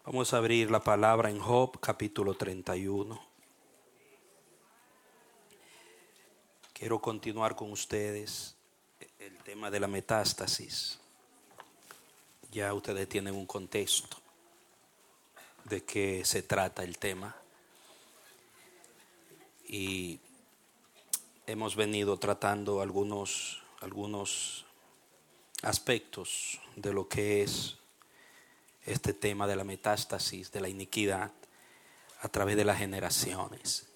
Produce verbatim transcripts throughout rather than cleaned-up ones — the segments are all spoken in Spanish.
Vamos a abrir la palabra en Job capítulo treinta y uno. Quiero continuar con ustedes el tema de la metástasis. Ya ustedes tienen un contexto de qué se trata el tema. Y hemos venido tratando algunos, algunos aspectos de lo que es este tema de la metástasis, de la iniquidad a través de las generaciones.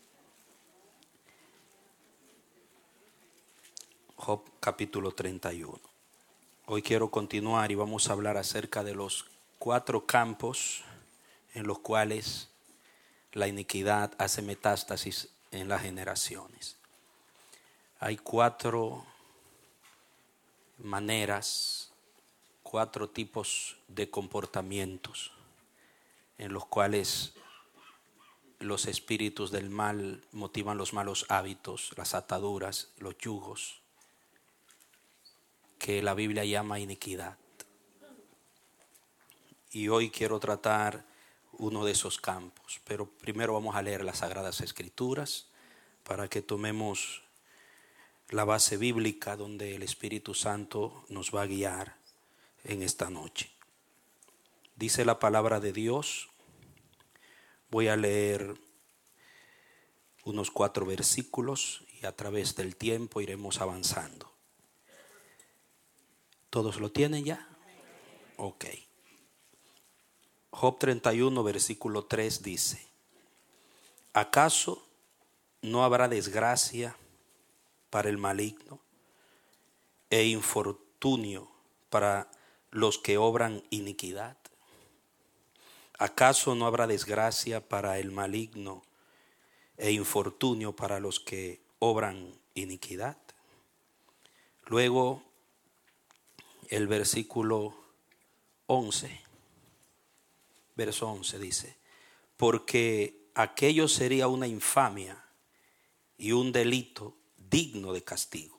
Job capítulo treinta y uno. Hoy quiero continuar y vamos a hablar acerca de los cuatro campos en los cuales la iniquidad hace metástasis en las generaciones. Hay cuatro maneras, cuatro tipos de comportamientos en los cuales los espíritus del mal motivan los malos hábitos, las ataduras, los yugos, que la Biblia llama iniquidad. Y hoy quiero tratar uno de esos campos, pero primero vamos a leer las Sagradas Escrituras para que tomemos la base bíblica donde el Espíritu Santo nos va a guiar en esta noche. Dice la palabra de Dios. Voy a leer unos cuatro versículos y a través del tiempo iremos avanzando. ¿Todos lo tienen ya? Ok. Job treinta y uno, versículo tres dice: ¿acaso no habrá desgracia para el maligno e infortunio para los que obran iniquidad? ¿Acaso no habrá desgracia para el maligno e infortunio para los que obran iniquidad? Luego el versículo once, verso once dice: porque aquello sería una infamia y un delito digno de castigo.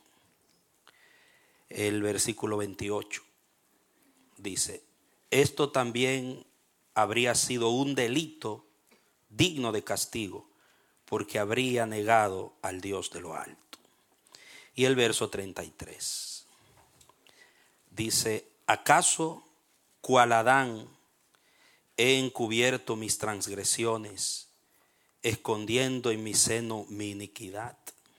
El versículo veintiocho dice: esto también habría sido un delito digno de castigo, porque habría negado al Dios de lo alto. Y el verso treinta y tres dice: ¿acaso cual Adán he encubierto mis transgresiones, escondiendo en mi seno mi iniquidad?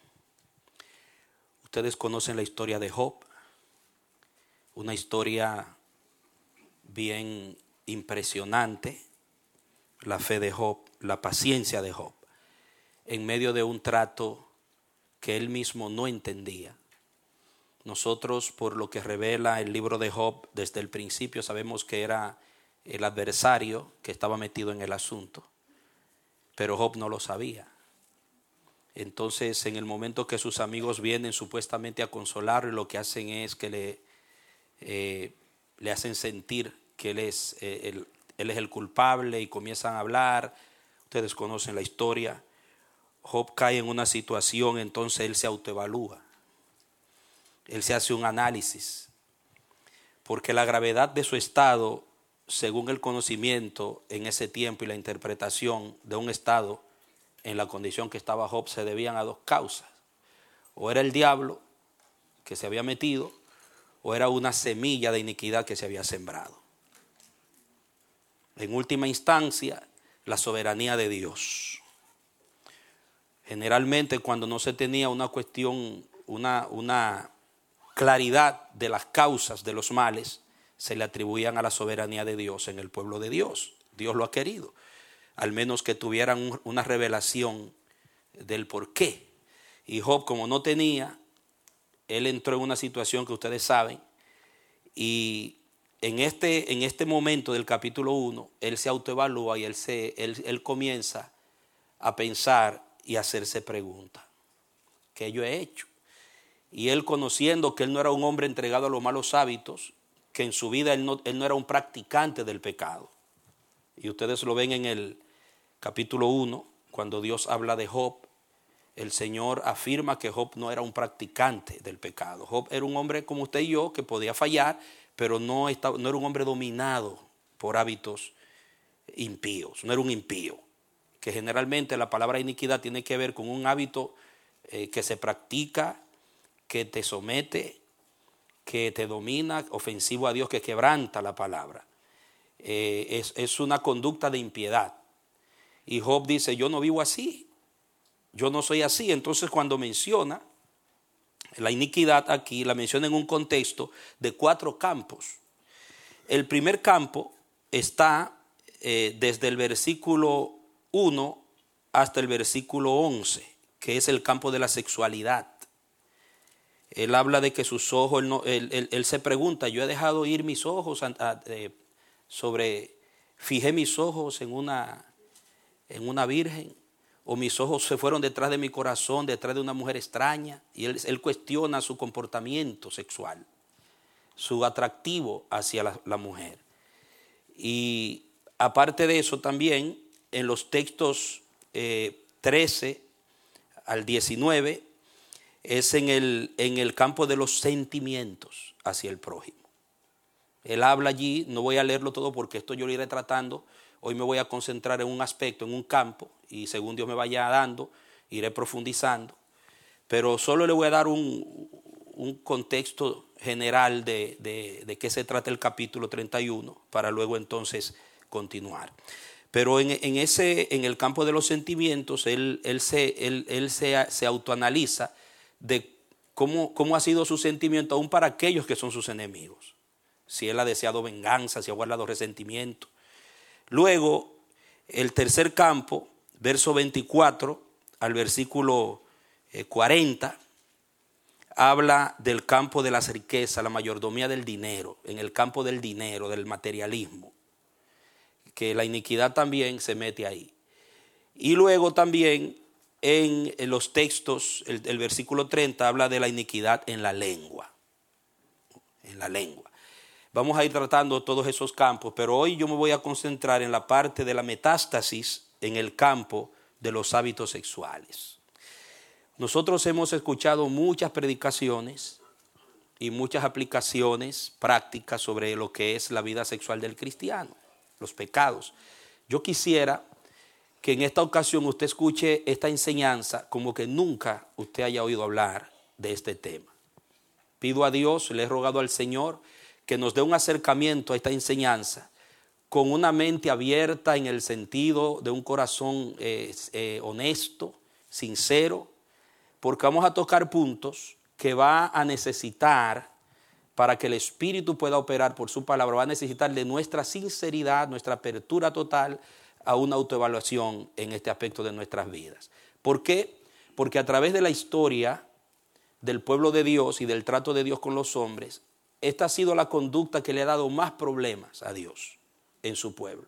Ustedes conocen la historia de Job, una historia bien impresionante, la fe de Job, la paciencia de Job, en medio de un trato que él mismo no entendía. Nosotros, por lo que revela el libro de Job, desde el principio sabemos que era el adversario que estaba metido en el asunto, pero Job no lo sabía. Entonces, en el momento que sus amigos vienen supuestamente a consolarlo, lo que hacen es que le, eh, le hacen sentir que él es, eh, el, él es el culpable y comienzan a hablar. Ustedes conocen la historia. Job cae en una situación, entonces él se autoevalúa. Él se hace un análisis, porque la gravedad de su estado, según el conocimiento en ese tiempo y la interpretación de un estado en la condición que estaba Job, se debían a dos causas. O era el diablo que se había metido, o era una semilla de iniquidad que se había sembrado. En última instancia, la soberanía de Dios. Generalmente, cuando no se tenía una cuestión, una, una claridad de las causas de los males, se le atribuían a la soberanía de Dios en el pueblo de Dios. Dios lo ha querido, al menos que tuvieran una revelación del por qué. Y Job, como no tenía, él entró en una situación que ustedes saben, y en este, en este momento del capítulo uno, él se autoevalúa y él, se, él, él comienza a pensar y a hacerse preguntas. ¿Qué yo he hecho? Y él, conociendo que él no era un hombre entregado a los malos hábitos, que en su vida él no, él no era un practicante del pecado. Y ustedes lo ven en el capítulo uno, cuando Dios habla de Job, el Señor afirma que Job no era un practicante del pecado. Job era un hombre como usted y yo, que podía fallar, pero no, estaba, no era un hombre dominado por hábitos impíos, no era un impío. Que generalmente la palabra iniquidad tiene que ver con un hábito eh, que se practica, que te somete, que te domina, ofensivo a Dios, que quebranta la palabra. Eh, es, es una conducta de impiedad. Y Job dice, yo no vivo así, yo no soy así. Entonces cuando menciona la iniquidad aquí, la menciona en un contexto de cuatro campos. El primer campo está eh, desde el versículo uno hasta el versículo once, que es el campo de la sexualidad. Él habla de que sus ojos, él, no, él, él, él se pregunta, yo he dejado ir mis ojos a, a, eh, sobre, fijé mis ojos en una, en una virgen, o mis ojos se fueron detrás de mi corazón, detrás de una mujer extraña. Y él, él cuestiona su comportamiento sexual, su atractivo hacia la, la mujer. Y aparte de eso también, en los textos eh, trece al diecinueve, es en el, en el campo de los sentimientos hacia el prójimo. Él habla allí, no voy a leerlo todo porque esto yo lo iré tratando. Hoy me voy a concentrar en un aspecto, en un campo, y según Dios me vaya dando, iré profundizando. Pero solo le voy a dar un, un contexto general de, de, de qué se trata el capítulo treinta y uno, para luego entonces continuar. Pero en, en, ese, en el campo de los sentimientos, él, él, se, él, él se, se autoanaliza de cómo, cómo ha sido su sentimiento, aún para aquellos que son sus enemigos. Si él ha deseado venganza, si ha guardado resentimiento. Luego, el tercer campo, verso veinticuatro al versículo cuarenta, habla del campo de las riquezas, la mayordomía del dinero, en el campo del dinero, del materialismo, que la iniquidad también se mete ahí. Y luego también en, en los textos, el, el versículo treinta habla de la iniquidad en la lengua, en la lengua. Vamos a ir tratando todos esos campos, pero hoy yo me voy a concentrar en la parte de la metástasis en el campo de los hábitos sexuales. Nosotros hemos escuchado muchas predicaciones y muchas aplicaciones prácticas sobre lo que es la vida sexual del cristiano, los pecados. Yo quisiera que en esta ocasión usted escuche esta enseñanza como que nunca usted haya oído hablar de este tema. Pido a Dios, le he rogado al Señor que nos dé un acercamiento a esta enseñanza con una mente abierta en el sentido de un corazón eh, eh, honesto, sincero, porque vamos a tocar puntos que va a necesitar, para que el Espíritu pueda operar por su palabra, va a necesitar de nuestra sinceridad, nuestra apertura total a una autoevaluación en este aspecto de nuestras vidas. ¿Por qué? Porque a través de la historia del pueblo de Dios y del trato de Dios con los hombres, esta ha sido la conducta que le ha dado más problemas a Dios en su pueblo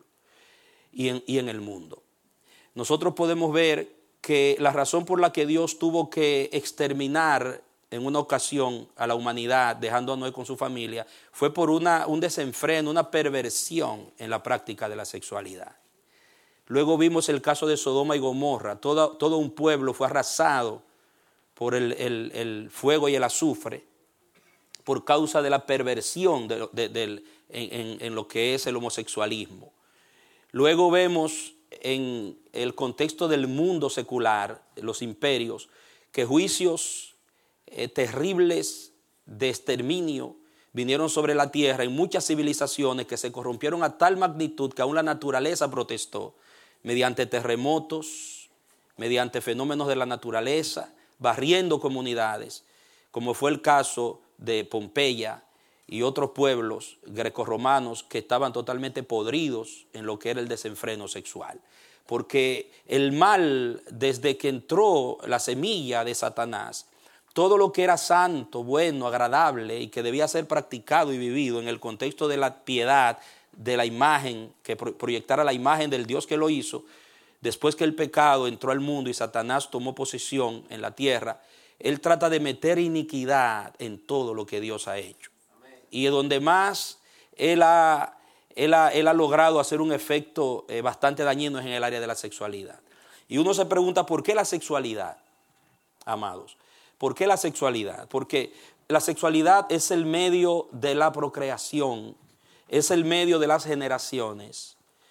y en, y en el mundo. Nosotros podemos ver que la razón por la que Dios tuvo que exterminar en una ocasión a la humanidad, dejando a Noé con su familia, fue por una, un desenfreno, una perversión en la práctica de la sexualidad. Luego vimos el caso de Sodoma y Gomorra. Todo, todo un pueblo fue arrasado por el, el, el fuego y el azufre por causa de la perversión de, de, de, en, en, en lo que es el homosexualismo. Luego vemos en el contexto del mundo secular, los imperios, que juicios eh, terribles de exterminio vinieron sobre la tierra en muchas civilizaciones que se corrompieron a tal magnitud que aún la naturaleza protestó, mediante terremotos, mediante fenómenos de la naturaleza, barriendo comunidades, como fue el caso de Pompeya y otros pueblos grecorromanos que estaban totalmente podridos en lo que era el desenfreno sexual. Porque el mal, desde que entró la semilla de Satanás, todo lo que era santo, bueno, agradable y que debía ser practicado y vivido en el contexto de la piedad, de la imagen, que proyectara la imagen del Dios que lo hizo, después que el pecado entró al mundo y Satanás tomó posesión en la tierra, él trata de meter iniquidad en todo lo que Dios ha hecho. Amén. Y donde más él ha, él, ha, él ha logrado hacer un efecto eh, bastante dañino es en el área de la sexualidad. Y uno se pregunta, ¿por qué la sexualidad, amados? ¿Por qué la sexualidad? Porque la sexualidad es el medio de la procreación, es el medio de las generaciones.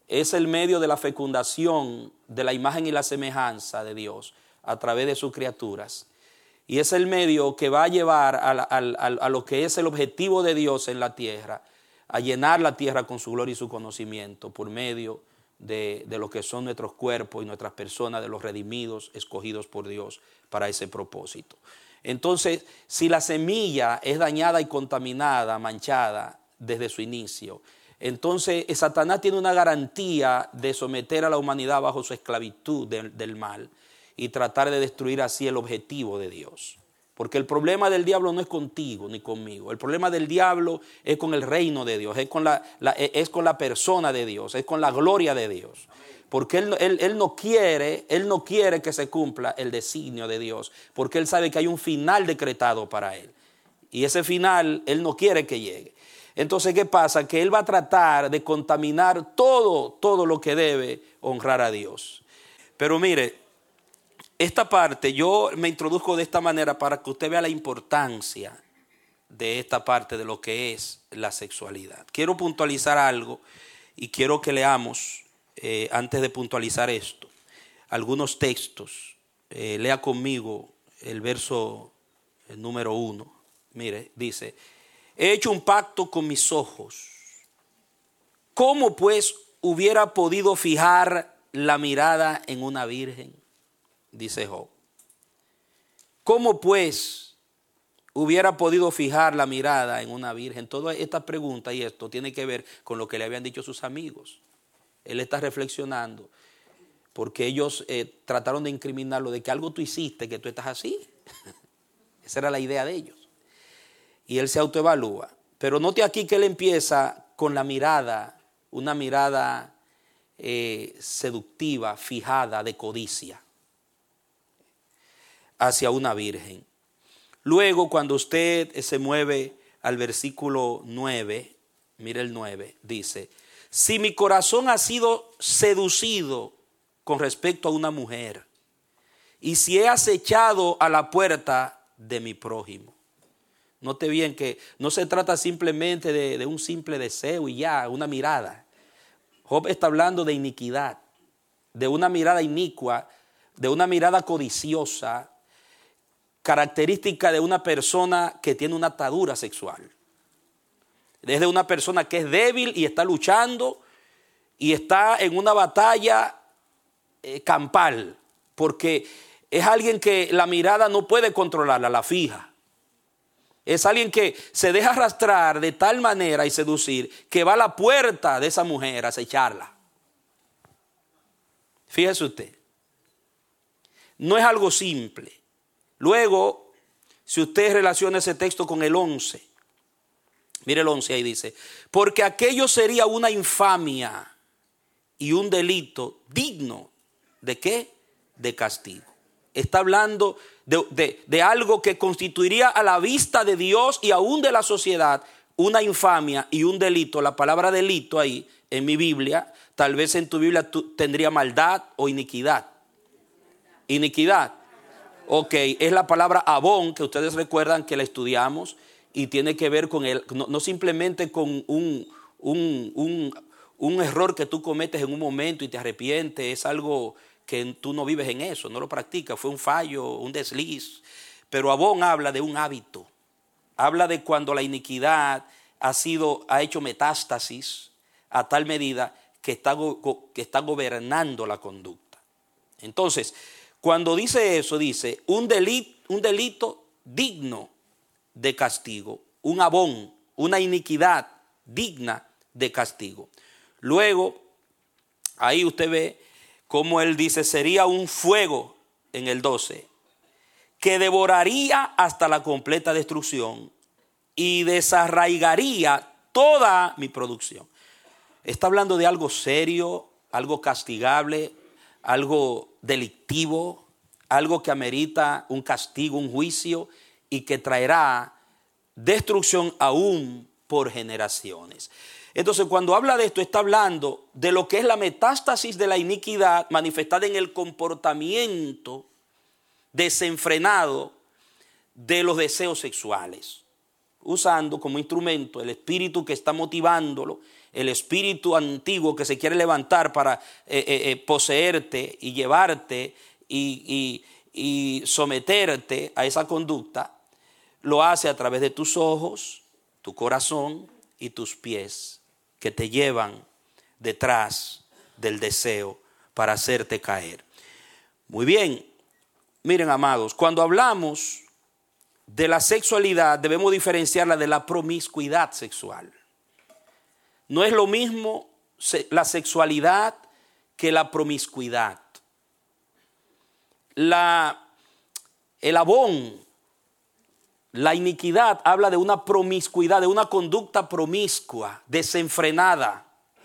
es el medio de la fecundación de la imagen y la semejanza de Dios a través de sus criaturas. Y es el medio que va a llevar a, la, a, a, a lo que es el objetivo de Dios en la tierra, a llenar la tierra con su gloria y su conocimiento por medio de, de lo que son nuestros cuerpos y nuestras personas, de los redimidos, escogidos por Dios para ese propósito. Entonces, si la semilla es dañada y contaminada, manchada desde su inicio, entonces Satanás tiene una garantía de someter a la humanidad bajo su esclavitud del, del mal y tratar de destruir así el objetivo de Dios. Porque el problema del diablo no es contigo ni conmigo. El problema del diablo es con el reino de Dios, es con la, la, es con la persona de Dios, es con la gloria de Dios. Porque él, él, él, no quiere, él no quiere que se cumpla el designio de Dios, porque él sabe que hay un final decretado para él. Y ese final él no quiere que llegue. Entonces, ¿qué pasa? Que él va a tratar de contaminar todo, todo lo que debe honrar a Dios. Pero mire, esta parte yo me introduzco de esta manera para que usted vea la importancia de esta parte de lo que es la sexualidad. Quiero puntualizar algo y quiero que leamos, eh, antes de puntualizar esto, algunos textos. Eh, lea conmigo el verso el número uno. Mire, dice: he hecho un pacto con mis ojos. ¿Cómo pues hubiera podido fijar la mirada en una virgen? Dice Job. ¿Cómo pues hubiera podido fijar la mirada en una virgen? Toda esta pregunta y esto tiene que ver con lo que le habían dicho sus amigos. Él está reflexionando porque ellos eh, trataron de incriminarlo de que algo tú hiciste, que tú estás así. Esa era la idea de ellos. Y él se autoevalúa. Pero note aquí que él empieza con la mirada, una mirada eh, seductiva, fijada, de codicia, hacia una virgen. Luego, cuando usted se mueve al versículo nueve, mire el nueve, dice: si mi corazón ha sido seducido con respecto a una mujer, y si he acechado a la puerta de mi prójimo. Note bien que no se trata simplemente de, de un simple deseo y ya, una mirada. Job está hablando de iniquidad, de una mirada inicua, de una mirada codiciosa, característica de una persona que tiene una atadura sexual. Es de una persona que es débil y está luchando y está en una batalla eh, campal, porque es alguien que la mirada no puede controlarla, la fija. Es alguien que se deja arrastrar de tal manera y seducir que va a la puerta de esa mujer a acecharla. Fíjese usted, no es algo simple. Luego, si usted relaciona ese texto con el once, mire el once ahí dice: porque aquello sería una infamia y un delito digno ¿de qué? De castigo. Está hablando de, de, de algo que constituiría a la vista de Dios y aún de la sociedad una infamia y un delito. La palabra delito ahí en mi Biblia, tal vez en tu Biblia tú, tendría maldad o iniquidad. Iniquidad. Ok, es la palabra abón, que ustedes recuerdan que la estudiamos y tiene que ver con el, no, no simplemente con un, un, un, un error que tú cometes en un momento y te arrepientes, es algo que tú no vives en eso, no lo practicas, fue un fallo, un desliz. Pero abón habla de un hábito, habla de cuando la iniquidad ha sido, ha hecho metástasis a tal medida que está, que está gobernando la conducta. Entonces, cuando dice eso, dice un delito, un delito digno de castigo, un abón, una iniquidad digna de castigo. Luego, ahí usted ve cómo él dice, sería un fuego en el doce, que devoraría hasta la completa destrucción y desarraigaría toda mi producción. Está hablando de algo serio, algo castigable, algo delictivo, algo que amerita un castigo, un juicio y que traerá destrucción aún por generaciones. Entonces, cuando habla de esto, está hablando de lo que es la metástasis de la iniquidad manifestada en el comportamiento desenfrenado de los deseos sexuales, usando como instrumento el espíritu que está motivándolo el espíritu antiguo que se quiere levantar para eh, eh, poseerte y llevarte y, y, y someterte a esa conducta, lo hace a través de tus ojos, tu corazón y tus pies, que te llevan detrás del deseo para hacerte caer. Muy bien, miren, amados, cuando hablamos de la sexualidad debemos diferenciarla de la promiscuidad sexual. No es lo mismo la sexualidad que la promiscuidad. La, el abón, la iniquidad habla de una promiscuidad, de una conducta promiscua, desenfrenada.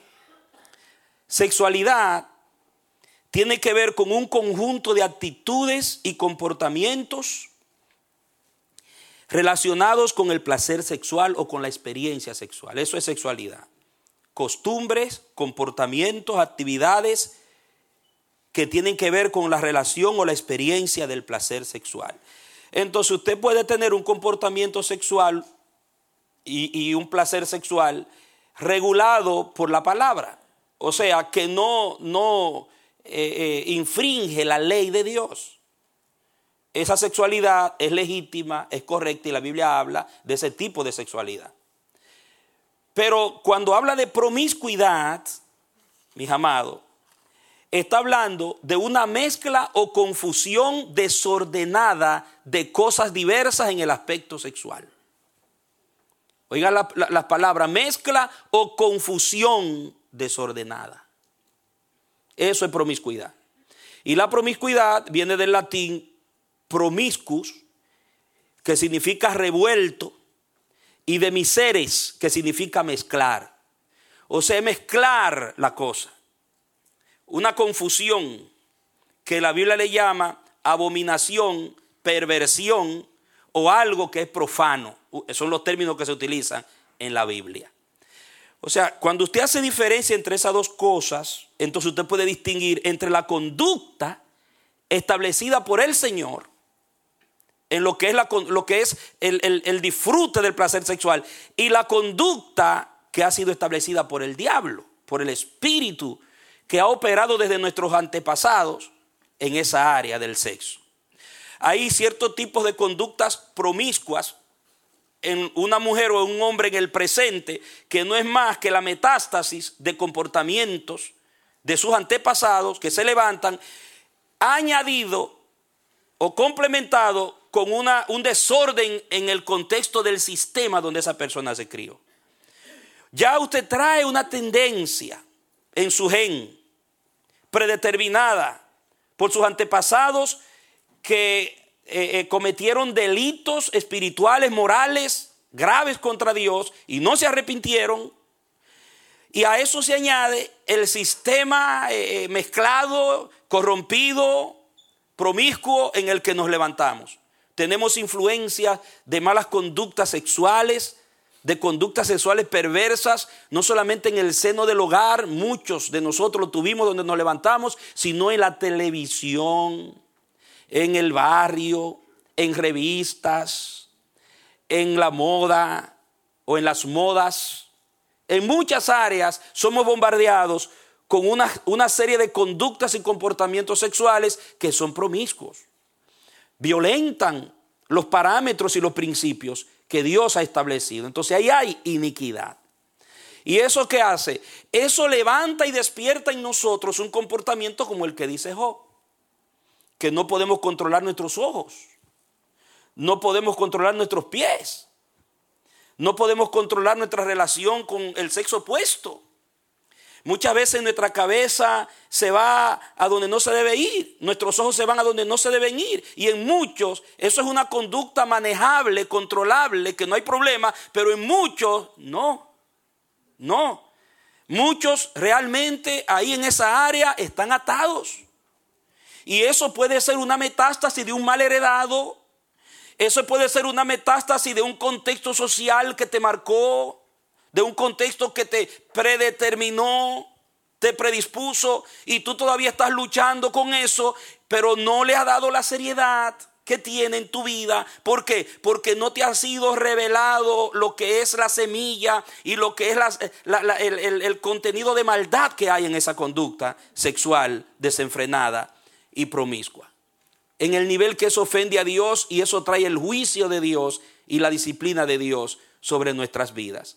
Sexualidad tiene que ver con un conjunto de actitudes y comportamientos relacionados con el placer sexual o con la experiencia sexual. Eso es sexualidad. Costumbres, comportamientos, actividades que tienen que ver con la relación o la experiencia del placer sexual. Entonces usted puede tener un comportamiento sexual y, y un placer sexual regulado por la palabra. O sea, que no, no eh, eh, infringe la ley de Dios. Esa sexualidad es legítima, es correcta y la Biblia habla de ese tipo de sexualidad. Pero cuando habla de promiscuidad, mis amados, está hablando de una mezcla o confusión desordenada de cosas diversas en el aspecto sexual. Oigan la, la, las palabras, mezcla o confusión desordenada. Eso es promiscuidad. Y la promiscuidad viene del latín promiscus, que significa revuelto, y de miseres, que significa mezclar. O sea, mezclar la cosa. Una confusión que la Biblia le llama abominación, perversión o algo que es profano. Esos son los términos que se utilizan en la Biblia. O sea, cuando usted hace diferencia entre esas dos cosas, entonces usted puede distinguir entre la conducta establecida por el Señor en lo que es, la, lo que es el, el, el disfrute del placer sexual y la conducta que ha sido establecida por el diablo, por el espíritu que ha operado desde nuestros antepasados en esa área del sexo. Hay ciertos tipos de conductas promiscuas en una mujer o en un hombre en el presente que no es más que la metástasis de comportamientos de sus antepasados que se levantan, añadido o complementado con una, un desorden en el contexto del sistema donde esa persona se crió. Ya usted trae una tendencia en su gen predeterminada por sus antepasados que eh, eh, cometieron delitos espirituales, morales, graves contra Dios y no se arrepintieron. Y a eso se añade el sistema eh, mezclado, corrompido, promiscuo en el que nos levantamos. Tenemos influencia de malas conductas sexuales, de conductas sexuales perversas, no solamente en el seno del hogar, muchos de nosotros lo tuvimos donde nos levantamos, sino en la televisión, en el barrio, en revistas, en la moda o en las modas. En muchas áreas somos bombardeados con una, una serie de conductas y comportamientos sexuales que son promiscuos. Violentan los parámetros y los principios que Dios ha establecido. Entonces ahí hay iniquidad. ¿Y eso qué hace? Eso levanta y despierta en nosotros un comportamiento como el que dice Job. Que no podemos controlar nuestros ojos. No podemos controlar nuestros pies. No podemos controlar nuestra relación con el sexo opuesto. Muchas veces nuestra cabeza se va a donde no se debe ir. Nuestros ojos se van a donde no se deben ir. Y en muchos eso es una conducta manejable, controlable, que no hay problema. Pero en muchos no. No. Muchos realmente ahí en esa área están atados. Y eso puede ser una metástasis de un mal heredado. Eso puede ser una metástasis de un contexto social que te marcó, de un contexto que te predeterminó, te predispuso y tú todavía estás luchando con eso, pero no le has dado la seriedad que tiene en tu vida. ¿Por qué? Porque no te ha sido revelado lo que es la semilla y lo que es la, la, la, el, el, el contenido de maldad que hay en esa conducta sexual desenfrenada y promiscua. En el nivel que eso ofende a Dios, y eso trae el juicio de Dios y la disciplina de Dios sobre nuestras vidas.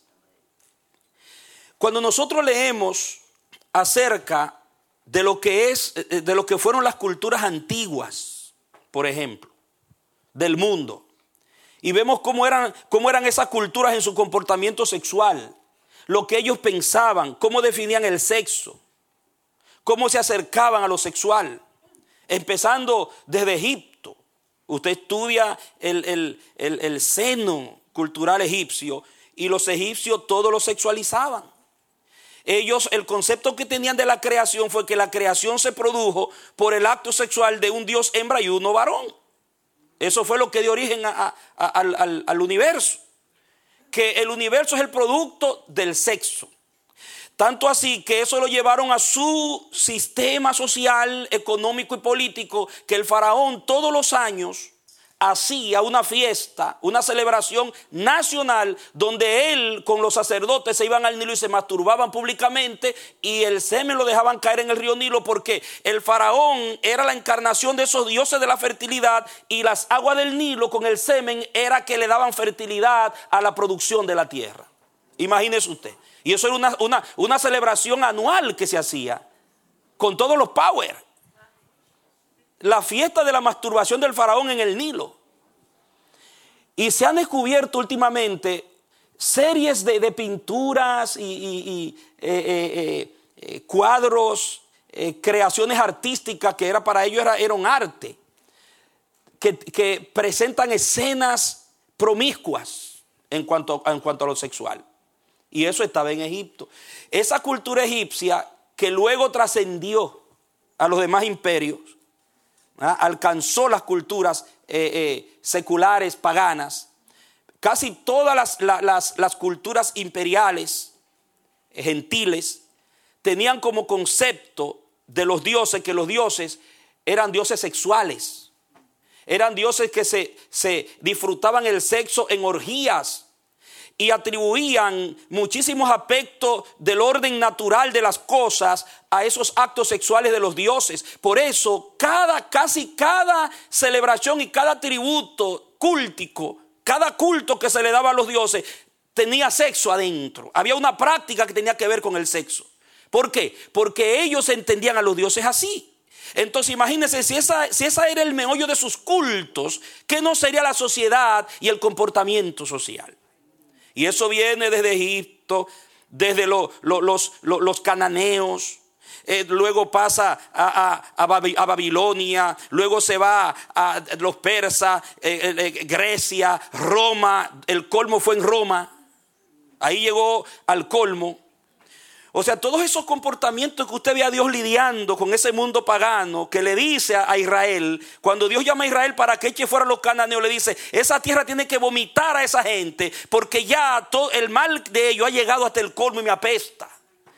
Cuando nosotros leemos acerca de lo que es, de lo que fueron las culturas antiguas, por ejemplo, del mundo, y vemos cómo eran, cómo eran esas culturas en su comportamiento sexual, lo que ellos pensaban, cómo definían el sexo, cómo se acercaban a lo sexual, empezando desde Egipto. Usted estudia el, el, el, el seno cultural egipcio, y los egipcios todos lo sexualizaban. Ellos, el concepto que tenían de la creación fue que la creación se produjo por el acto sexual de un Dios hembra y uno varón. Eso fue lo que dio origen a, a, a, al, al universo. Que el universo es el producto del sexo. Tanto así que eso lo llevaron a su sistema social, económico y político, que el faraón todos los años hacía una fiesta, una celebración nacional, donde él con los sacerdotes se iban al Nilo y se masturbaban públicamente, y el semen lo dejaban caer en el río Nilo, porque el faraón era la encarnación de esos dioses de la fertilidad, y las aguas del Nilo con el semen era que le daban fertilidad a la producción de la tierra. Imagínese usted. Y eso era una, una, una celebración anual que se hacía con todos los power. La fiesta de la masturbación del faraón en el Nilo. Y se han descubierto últimamente series de, de pinturas y, y, y eh, eh, eh, cuadros, eh, creaciones artísticas que era para ellos era, era un arte, que, que presentan escenas promiscuas en cuanto, en cuanto a lo sexual. Y eso estaba en Egipto. Esa cultura egipcia, que luego trascendió a los demás imperios, ¿ah? Alcanzó las culturas eh, eh, seculares, paganas. Casi todas las, la, las, las culturas imperiales, eh, gentiles, tenían como concepto de los dioses que los dioses eran dioses sexuales. Eran dioses que se, se disfrutaban el sexo en orgías, y atribuían muchísimos aspectos del orden natural de las cosas a esos actos sexuales de los dioses. Por eso cada, casi cada celebración y cada tributo cúltico, cada culto que se le daba a los dioses tenía sexo adentro. Había una práctica que tenía que ver con el sexo. ¿Por qué? Porque ellos entendían a los dioses así. Entonces imagínense, si esa, si esa era el meollo de sus cultos, ¿qué no sería la sociedad y el comportamiento social? Y eso viene desde Egipto, desde lo, lo, los, lo, los cananeos, eh, luego pasa a, a, a, Babi, a Babilonia, luego se va a los persas, eh, eh, Grecia, Roma. El colmo fue en Roma, ahí llegó al colmo. O sea, todos esos comportamientos que usted ve a Dios lidiando con ese mundo pagano, que le dice a Israel, cuando Dios llama a Israel para que eche fuera a los cananeos, le dice, esa tierra tiene que vomitar a esa gente, porque ya todo el mal de ellos ha llegado hasta el colmo y me apesta.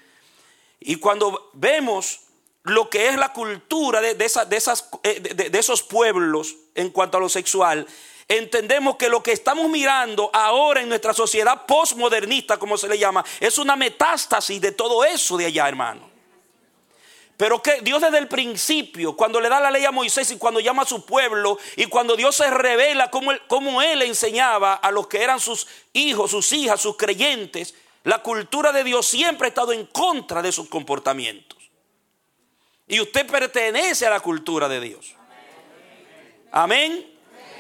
Y cuando vemos lo que es la cultura de, de, esa, de, esas, de, de, de esos pueblos en cuanto a lo sexual, entendemos que lo que estamos mirando ahora en nuestra sociedad postmodernista, como se le llama, es una metástasis de todo eso de allá, hermano. Pero que Dios desde el principio, cuando le da la ley a Moisés y cuando llama a su pueblo, y cuando Dios se revela cómo él, cómo él enseñaba a los que eran sus hijos, sus hijas, sus creyentes, la cultura de Dios siempre ha estado en contra de sus comportamientos. Y usted pertenece a la cultura de Dios. Amén.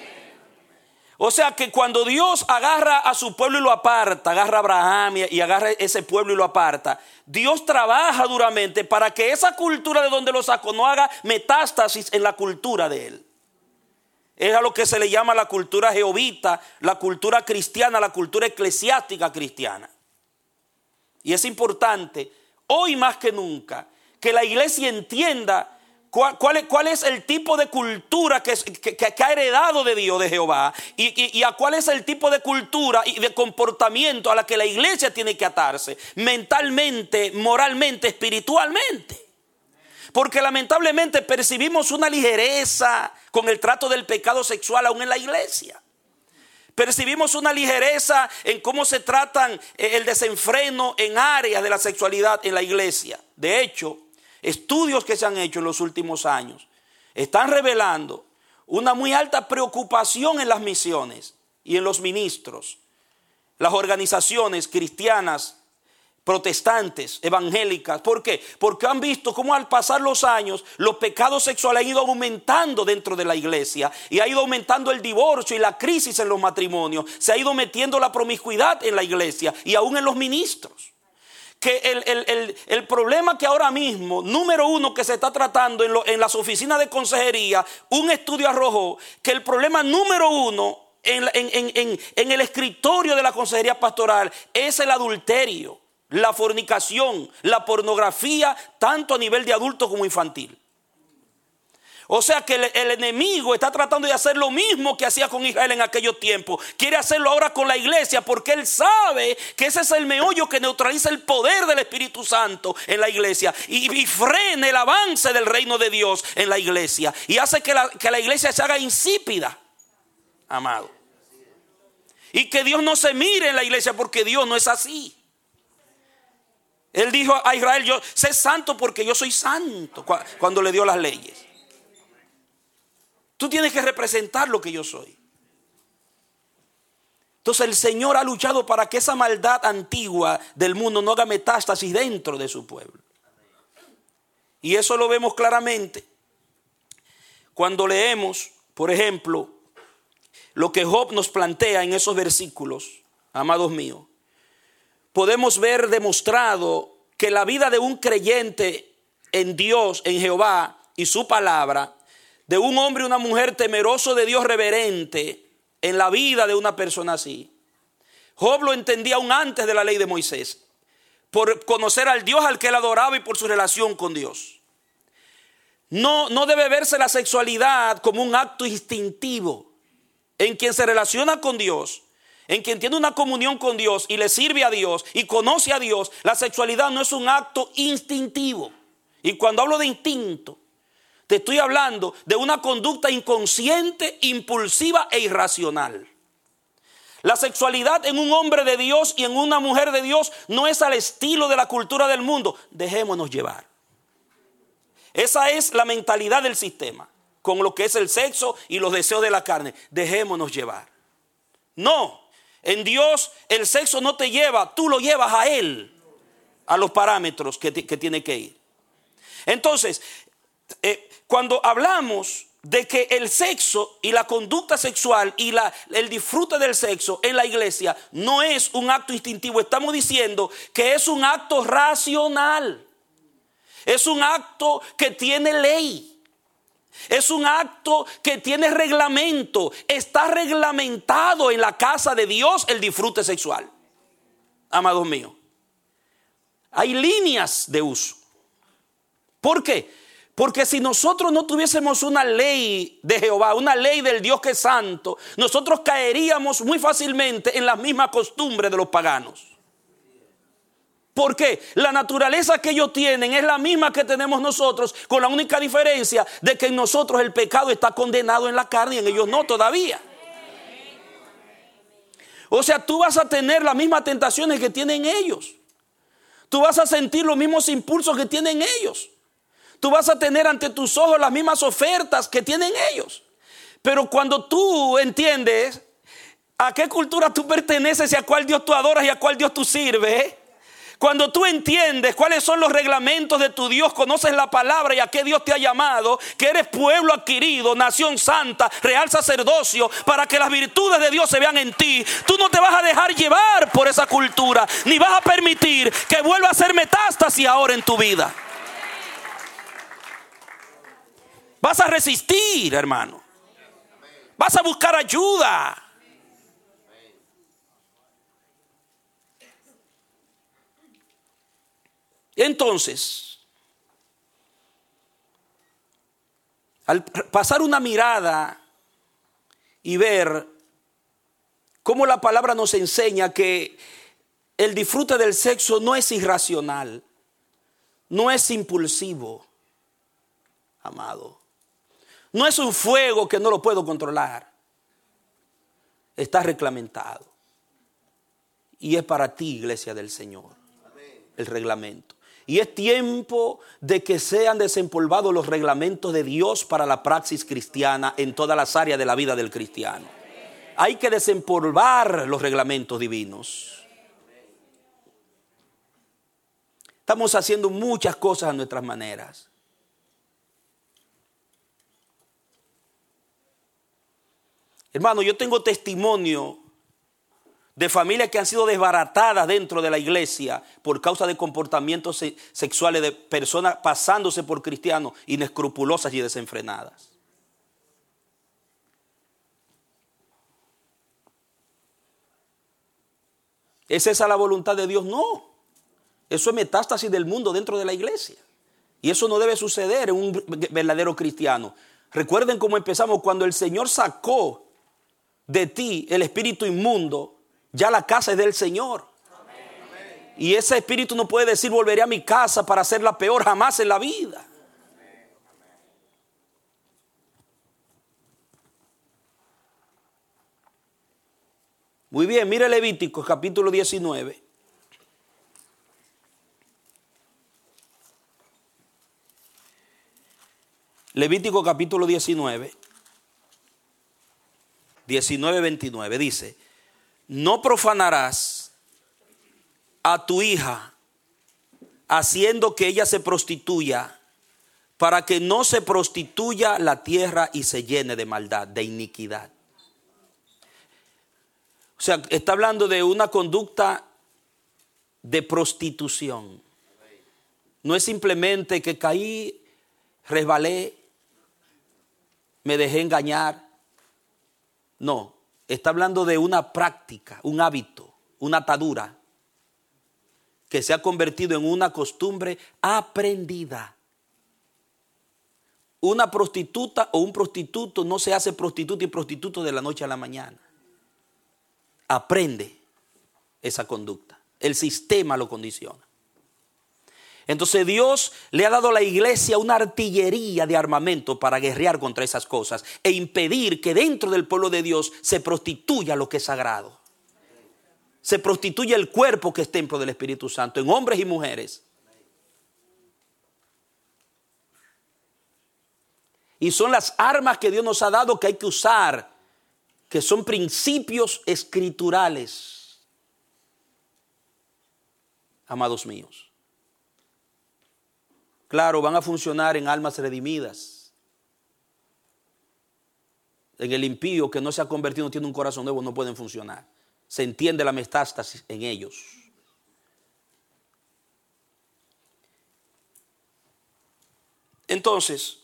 O sea que cuando Dios agarra a su pueblo y lo aparta, agarra a Abraham y agarra ese pueblo y lo aparta, Dios trabaja duramente para que esa cultura de donde lo sacó no haga metástasis en la cultura de él. Es a lo que se le llama la cultura jehovita, la cultura cristiana, la cultura eclesiástica cristiana. Y es importante, hoy más que nunca, que la iglesia entienda ¿Cuál, cuál, es, ¿Cuál es el tipo de cultura que, que, que ha heredado de Dios, de Jehová? Y, y, y a cuál es el tipo de cultura y de comportamiento a la que la iglesia tiene que atarse, mentalmente, moralmente, espiritualmente. Porque lamentablemente percibimos una ligereza con el trato del pecado sexual aún en la iglesia. Percibimos una ligereza en cómo se tratan el desenfreno en áreas de la sexualidad en la iglesia. De hecho, estudios que se han hecho en los últimos años están revelando una muy alta preocupación en las misiones y en los ministros, las organizaciones cristianas, protestantes, evangélicas. ¿Por qué? Porque han visto cómo al pasar los años los pecados sexuales han ido aumentando dentro de la iglesia y ha ido aumentando el divorcio y la crisis en los matrimonios. Se ha ido metiendo la promiscuidad en la iglesia y aún en los ministros. Que el, el, el, el problema que ahora mismo, número uno, que se está tratando en, lo, en las oficinas de consejería, un estudio arrojó que el problema número uno en, en, en, en, en el escritorio de la consejería pastoral es el adulterio, la fornicación, la pornografía, tanto a nivel de adulto como infantil. O sea que el, el enemigo está tratando de hacer lo mismo que hacía con Israel en aquellos tiempos. Quiere hacerlo ahora con la iglesia porque él sabe que ese es el meollo que neutraliza el poder del Espíritu Santo en la iglesia y, y frena el avance del reino de Dios en la iglesia y hace que la, que la iglesia se haga insípida, amado. Y que Dios no se mire en la iglesia porque Dios no es así. Él dijo a Israel: yo sé santo porque yo soy santo, cuando le dio las leyes. Tú tienes que representar lo que yo soy. Entonces el Señor ha luchado para que esa maldad antigua del mundo no haga metástasis dentro de su pueblo. Y eso lo vemos claramente cuando leemos, por ejemplo, lo que Job nos plantea en esos versículos, amados míos. Podemos ver demostrado que la vida de un creyente en Dios, en Jehová y su palabra, de un hombre y una mujer temeroso de Dios, reverente, en la vida de una persona así. Job lo entendía aún antes de la ley de Moisés, por conocer al Dios al que él adoraba y por su relación con Dios. No, no debe verse la sexualidad como un acto instintivo en quien se relaciona con Dios. En quien tiene una comunión con Dios y le sirve a Dios y conoce a Dios. La sexualidad no es un acto instintivo. Y cuando hablo de instinto, te estoy hablando de una conducta inconsciente, impulsiva e irracional. La sexualidad en un hombre de Dios y en una mujer de Dios no es al estilo de la cultura del mundo. Dejémonos llevar. Esa es la mentalidad del sistema, con lo que es el sexo y los deseos de la carne. Dejémonos llevar. No. En Dios el sexo no te lleva, tú lo llevas a Él, a los parámetros que, que tiene que ir. Entonces, eh, cuando hablamos de que el sexo y la conducta sexual y la, el disfrute del sexo en la iglesia no es un acto instintivo, estamos diciendo que es un acto racional, es un acto que tiene ley. Es un acto que tiene reglamento. Está reglamentado en la casa de Dios el disfrute sexual. Amados míos, hay líneas de uso. ¿Por qué? Porque si nosotros no tuviésemos una ley de Jehová, una ley del Dios que es santo, nosotros caeríamos muy fácilmente en las mismas costumbres de los paganos. ¿Por qué? La naturaleza que ellos tienen es la misma que tenemos nosotros, con la única diferencia de que en nosotros el pecado está condenado en la carne y en ellos no todavía. O sea, tú vas a tener las mismas tentaciones que tienen ellos. Tú vas a sentir los mismos impulsos que tienen ellos. Tú vas a tener ante tus ojos las mismas ofertas que tienen ellos. Pero cuando tú entiendes a qué cultura tú perteneces y a cuál Dios tú adoras y a cuál Dios tú sirves, cuando tú entiendes cuáles son los reglamentos de tu Dios, conoces la palabra y a qué Dios te ha llamado, que eres pueblo adquirido, nación santa, real sacerdocio, para que las virtudes de Dios se vean en ti, tú no te vas a dejar llevar por esa cultura, ni vas a permitir que vuelva a ser metástasis ahora en tu vida. Vas a resistir, hermano. Vas a buscar ayuda. Entonces, al pasar una mirada y ver cómo la palabra nos enseña que el disfrute del sexo no es irracional, no es impulsivo, amado. No es un fuego que no lo puedo controlar. Está reglamentado. Y es para ti, iglesia del Señor, el reglamento. Y es tiempo de que sean desempolvados los reglamentos de Dios para la praxis cristiana en todas las áreas de la vida del cristiano. Hay que desempolvar los reglamentos divinos. Estamos haciendo muchas cosas a nuestras maneras. Hermano, yo tengo testimonio de familias que han sido desbaratadas dentro de la iglesia por causa de comportamientos sexuales de personas pasándose por cristianos inescrupulosas y desenfrenadas. ¿Es esa la voluntad de Dios? No. Eso es metástasis del mundo dentro de la iglesia. Y eso no debe suceder en un verdadero cristiano. Recuerden cómo empezamos. Cuando el Señor sacó de ti el espíritu inmundo, ya la casa es del Señor. Amén. Y ese espíritu no puede decir volveré a mi casa para hacerla peor jamás en la vida. Amén. Muy bien, mire Levítico capítulo diecinueve. Levítico capítulo diecinueve, diecinueve, veintinueve dice: no profanarás a tu hija haciendo que ella se prostituya, para que no se prostituya la tierra y se llene de maldad, de iniquidad. O sea, está hablando de una conducta de prostitución. No es simplemente que caí, resbalé, me dejé engañar. No, está hablando de una práctica, un hábito, una atadura que se ha convertido en una costumbre aprendida. Una prostituta o un prostituto no se hace prostituta y prostituto de la noche a la mañana. Aprende esa conducta. El sistema lo condiciona. Entonces Dios le ha dado a la iglesia una artillería de armamento para guerrear contra esas cosas e impedir que dentro del pueblo de Dios se prostituya lo que es sagrado. Se prostituya el cuerpo que es templo del Espíritu Santo en hombres y mujeres. Y son las armas que Dios nos ha dado que hay que usar, que son principios escriturales, amados míos. Claro, van a funcionar en almas redimidas. En el impío que no se ha convertido, no tiene un corazón nuevo, no pueden funcionar. Se entiende la metástasis en ellos. Entonces,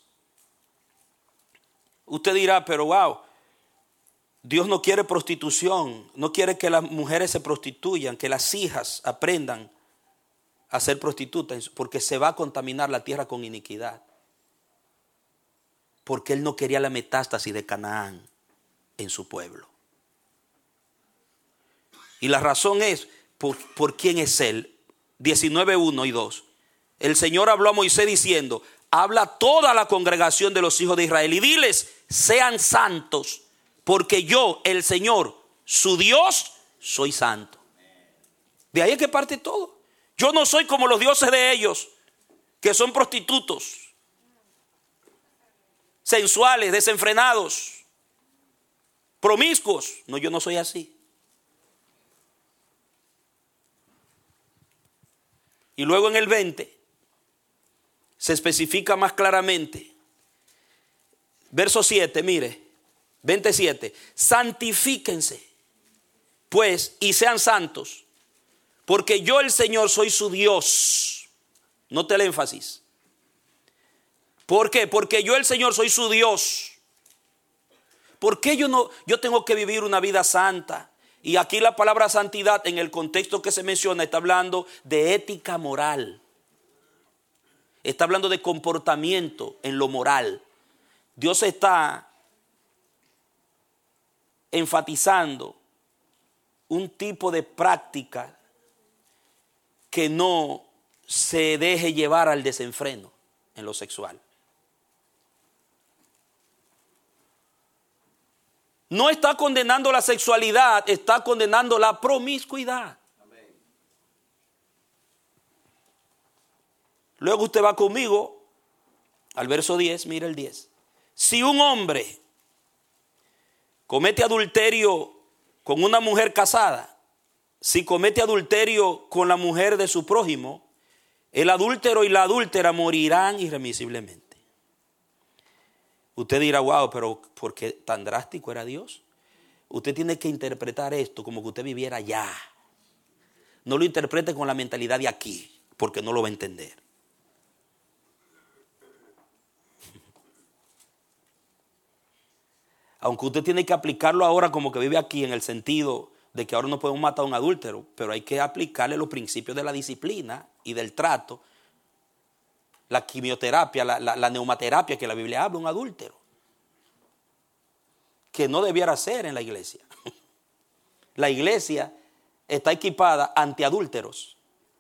usted dirá, pero wow, Dios no quiere prostitución, no quiere que las mujeres se prostituyan, que las hijas aprendan a ser prostitutas, porque se va a contaminar la tierra con iniquidad. Porque Él no quería la metástasis de Canaán en su pueblo. Y la razón es, ¿por, por quién es Él? diecinueve, uno y dos. El Señor habló a Moisés diciendo: habla a toda la congregación de los hijos de Israel y diles, sean santos, porque yo, el Señor, su Dios, soy santo. De ahí es que parte todo. Yo no soy como los dioses de ellos, que son prostitutos, sensuales, desenfrenados, promiscuos. No, yo no soy así. Y luego en el veinte se especifica más claramente. Verso siete, mire, veintisiete. Santifíquense, pues, y sean santos, porque yo el Señor soy su Dios. Note el énfasis. ¿Por qué? Porque yo el Señor soy su Dios. ¿Por qué yo no, yo tengo que vivir una vida santa? Y aquí la palabra santidad en el contexto que se menciona está hablando de ética moral. Está hablando de comportamiento en lo moral. Dios está enfatizando un tipo de práctica que no se deje llevar al desenfreno en lo sexual. no está condenando la sexualidad, está condenando la promiscuidad. Luego usted va conmigo al verso diez, mira el diez. Si un hombre comete adulterio con una mujer casada, si comete adulterio con la mujer de su prójimo, el adúltero y la adúltera morirán irremisiblemente. Usted dirá, wow, pero ¿por qué tan drástico era Dios? Usted tiene que interpretar esto como que usted viviera allá. No lo interprete con la mentalidad de aquí, porque no lo va a entender. Aunque usted tiene que aplicarlo ahora como que vive aquí, en el sentido de que ahora no podemos matar a un adúltero, pero hay que aplicarle los principios de la disciplina y del trato, la quimioterapia, la, la, la neumaterapia que la Biblia habla, un adúltero, que no debiera ser en la iglesia. La iglesia está equipada ante adúlteros.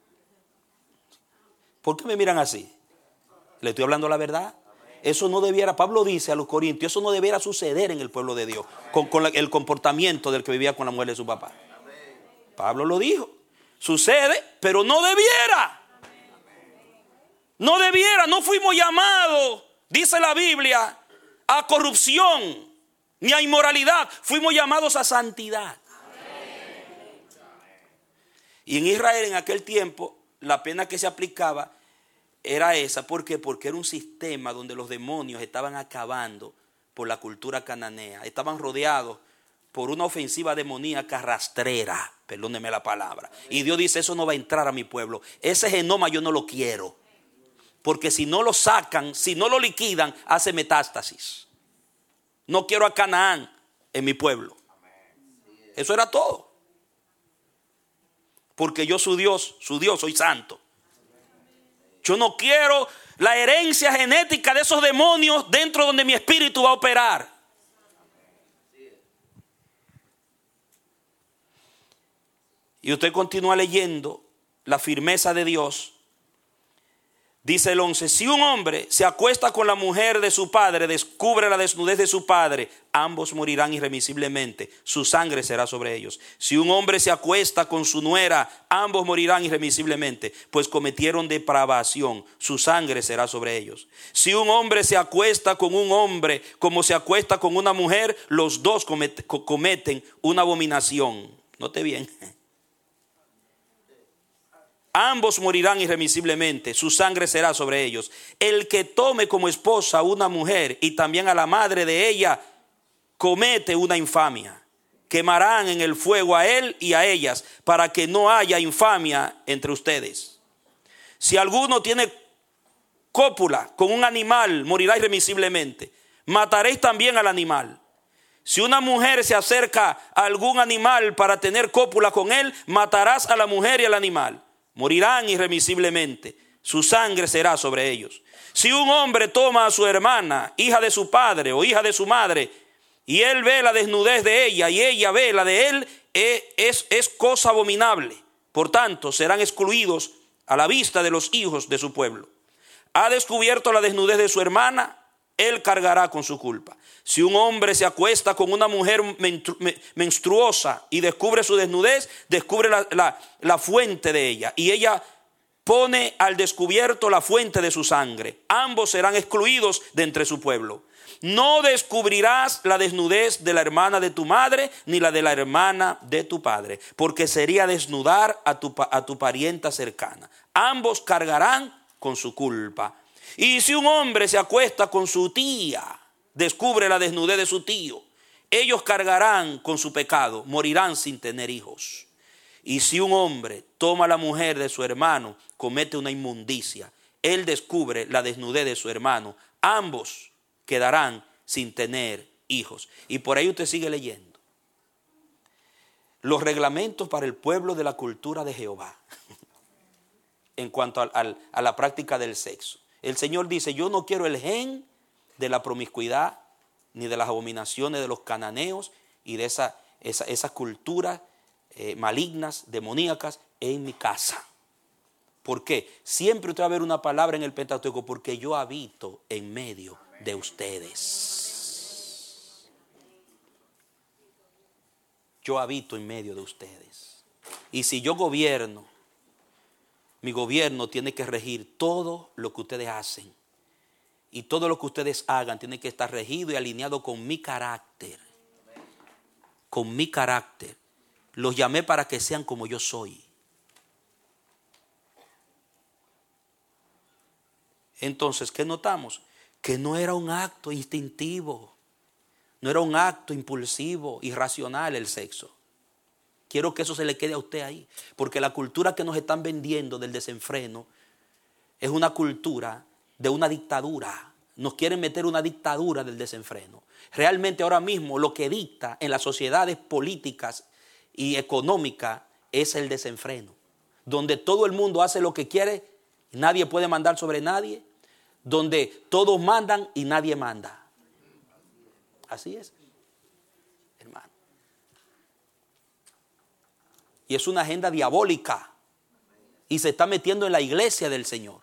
¿Por qué me miran así? ¿Le estoy hablando la verdad? Eso no debiera, Pablo dice a los corintios, eso no debiera suceder en el pueblo de Dios, con, con la, el comportamiento del que vivía con la mujer de su papá. Pablo lo dijo, sucede, pero no debiera. No debiera, no fuimos llamados, dice la Biblia, a corrupción ni a inmoralidad, fuimos llamados a santidad. Y en Israel en aquel tiempo la pena que se aplicaba era esa. ¿Por qué? Porque era un sistema donde los demonios estaban acabando por la cultura cananea. Estaban rodeados por una ofensiva demoníaca rastrera, perdóneme la palabra. Y Dios dice, eso no va a entrar a mi pueblo. Ese genoma yo no lo quiero. Porque si no lo sacan, si no lo liquidan, hace metástasis. No quiero a Canaán en mi pueblo. Eso era todo. Porque yo su Dios, su Dios, soy santo. Yo no quiero la herencia genética de esos demonios dentro donde mi espíritu va a operar. Y usted continúa leyendo la firmeza de Dios. Dice el once, si un hombre se acuesta con la mujer de su padre, descubre la desnudez de su padre, ambos morirán irremisiblemente, su sangre será sobre ellos. Si un hombre se acuesta con su nuera, ambos morirán irremisiblemente, pues cometieron depravación, su sangre será sobre ellos. Si un hombre se acuesta con un hombre como se acuesta con una mujer, los dos cometen una abominación. Note bien. Ambos morirán irremisiblemente, su sangre será sobre ellos. El que tome como esposa a una mujer y también a la madre de ella, comete una infamia. Quemarán en el fuego a él y a ellas, para que no haya infamia entre ustedes. Si alguno tiene cópula con un animal, morirá irremisiblemente. Mataréis también al animal. Si una mujer se acerca a algún animal para tener cópula con él, matarás a la mujer y al animal. Morirán irremisiblemente, su sangre será sobre ellos. Si un hombre toma a su hermana, hija de su padre o hija de su madre, y él ve la desnudez de ella y ella ve la de él, es, es cosa abominable. Por tanto, serán excluidos a la vista de los hijos de su pueblo. Ha descubierto la desnudez de su hermana, él cargará con su culpa. Si un hombre se acuesta con una mujer menstruosa y descubre su desnudez, descubre la, la, la fuente de ella, y ella pone al descubierto la fuente de su sangre. Ambos serán excluidos de entre su pueblo. No descubrirás la desnudez de la hermana de tu madre, ni la de la hermana de tu padre, porque sería desnudar a tu, a tu parienta cercana. Ambos cargarán con su culpa. Y si un hombre se acuesta con su tía, descubre la desnudez de su tío, ellos cargarán con su pecado, morirán sin tener hijos. Y si un hombre toma la mujer de su hermano, comete una inmundicia, él descubre la desnudez de su hermano, ambos quedarán sin tener hijos. Y por ahí usted sigue leyendo los reglamentos para el pueblo de la cultura de Jehová en cuanto al, al, a la práctica del sexo. El Señor dice, yo no quiero el gen de la promiscuidad, ni de las abominaciones de los cananeos y de esa, esa, esas culturas eh, malignas, demoníacas en mi casa. ¿Por qué? Siempre usted va a ver una palabra en el Pentateuco, porque yo habito en medio de ustedes. yo habito en medio de ustedes. Y si yo gobierno, mi gobierno tiene que regir todo lo que ustedes hacen. Y todo lo que ustedes hagan tiene que estar regido y alineado con mi carácter. Con mi carácter. Los llamé para que sean como yo soy. Entonces, ¿qué notamos? Que no era un acto instintivo. No era un acto impulsivo, irracional el sexo. Quiero que eso se le quede a usted ahí. Porque la cultura que nos están vendiendo del desenfreno es una cultura de una dictadura. Nos quieren meter una dictadura del desenfreno. Realmente ahora mismo lo que dicta en las sociedades políticas y económicas es el desenfreno. Donde todo el mundo hace lo que quiere, nadie puede mandar sobre nadie. Donde todos mandan y nadie manda. Así es, hermano. Y es una agenda diabólica. Y se está metiendo en la iglesia del Señor.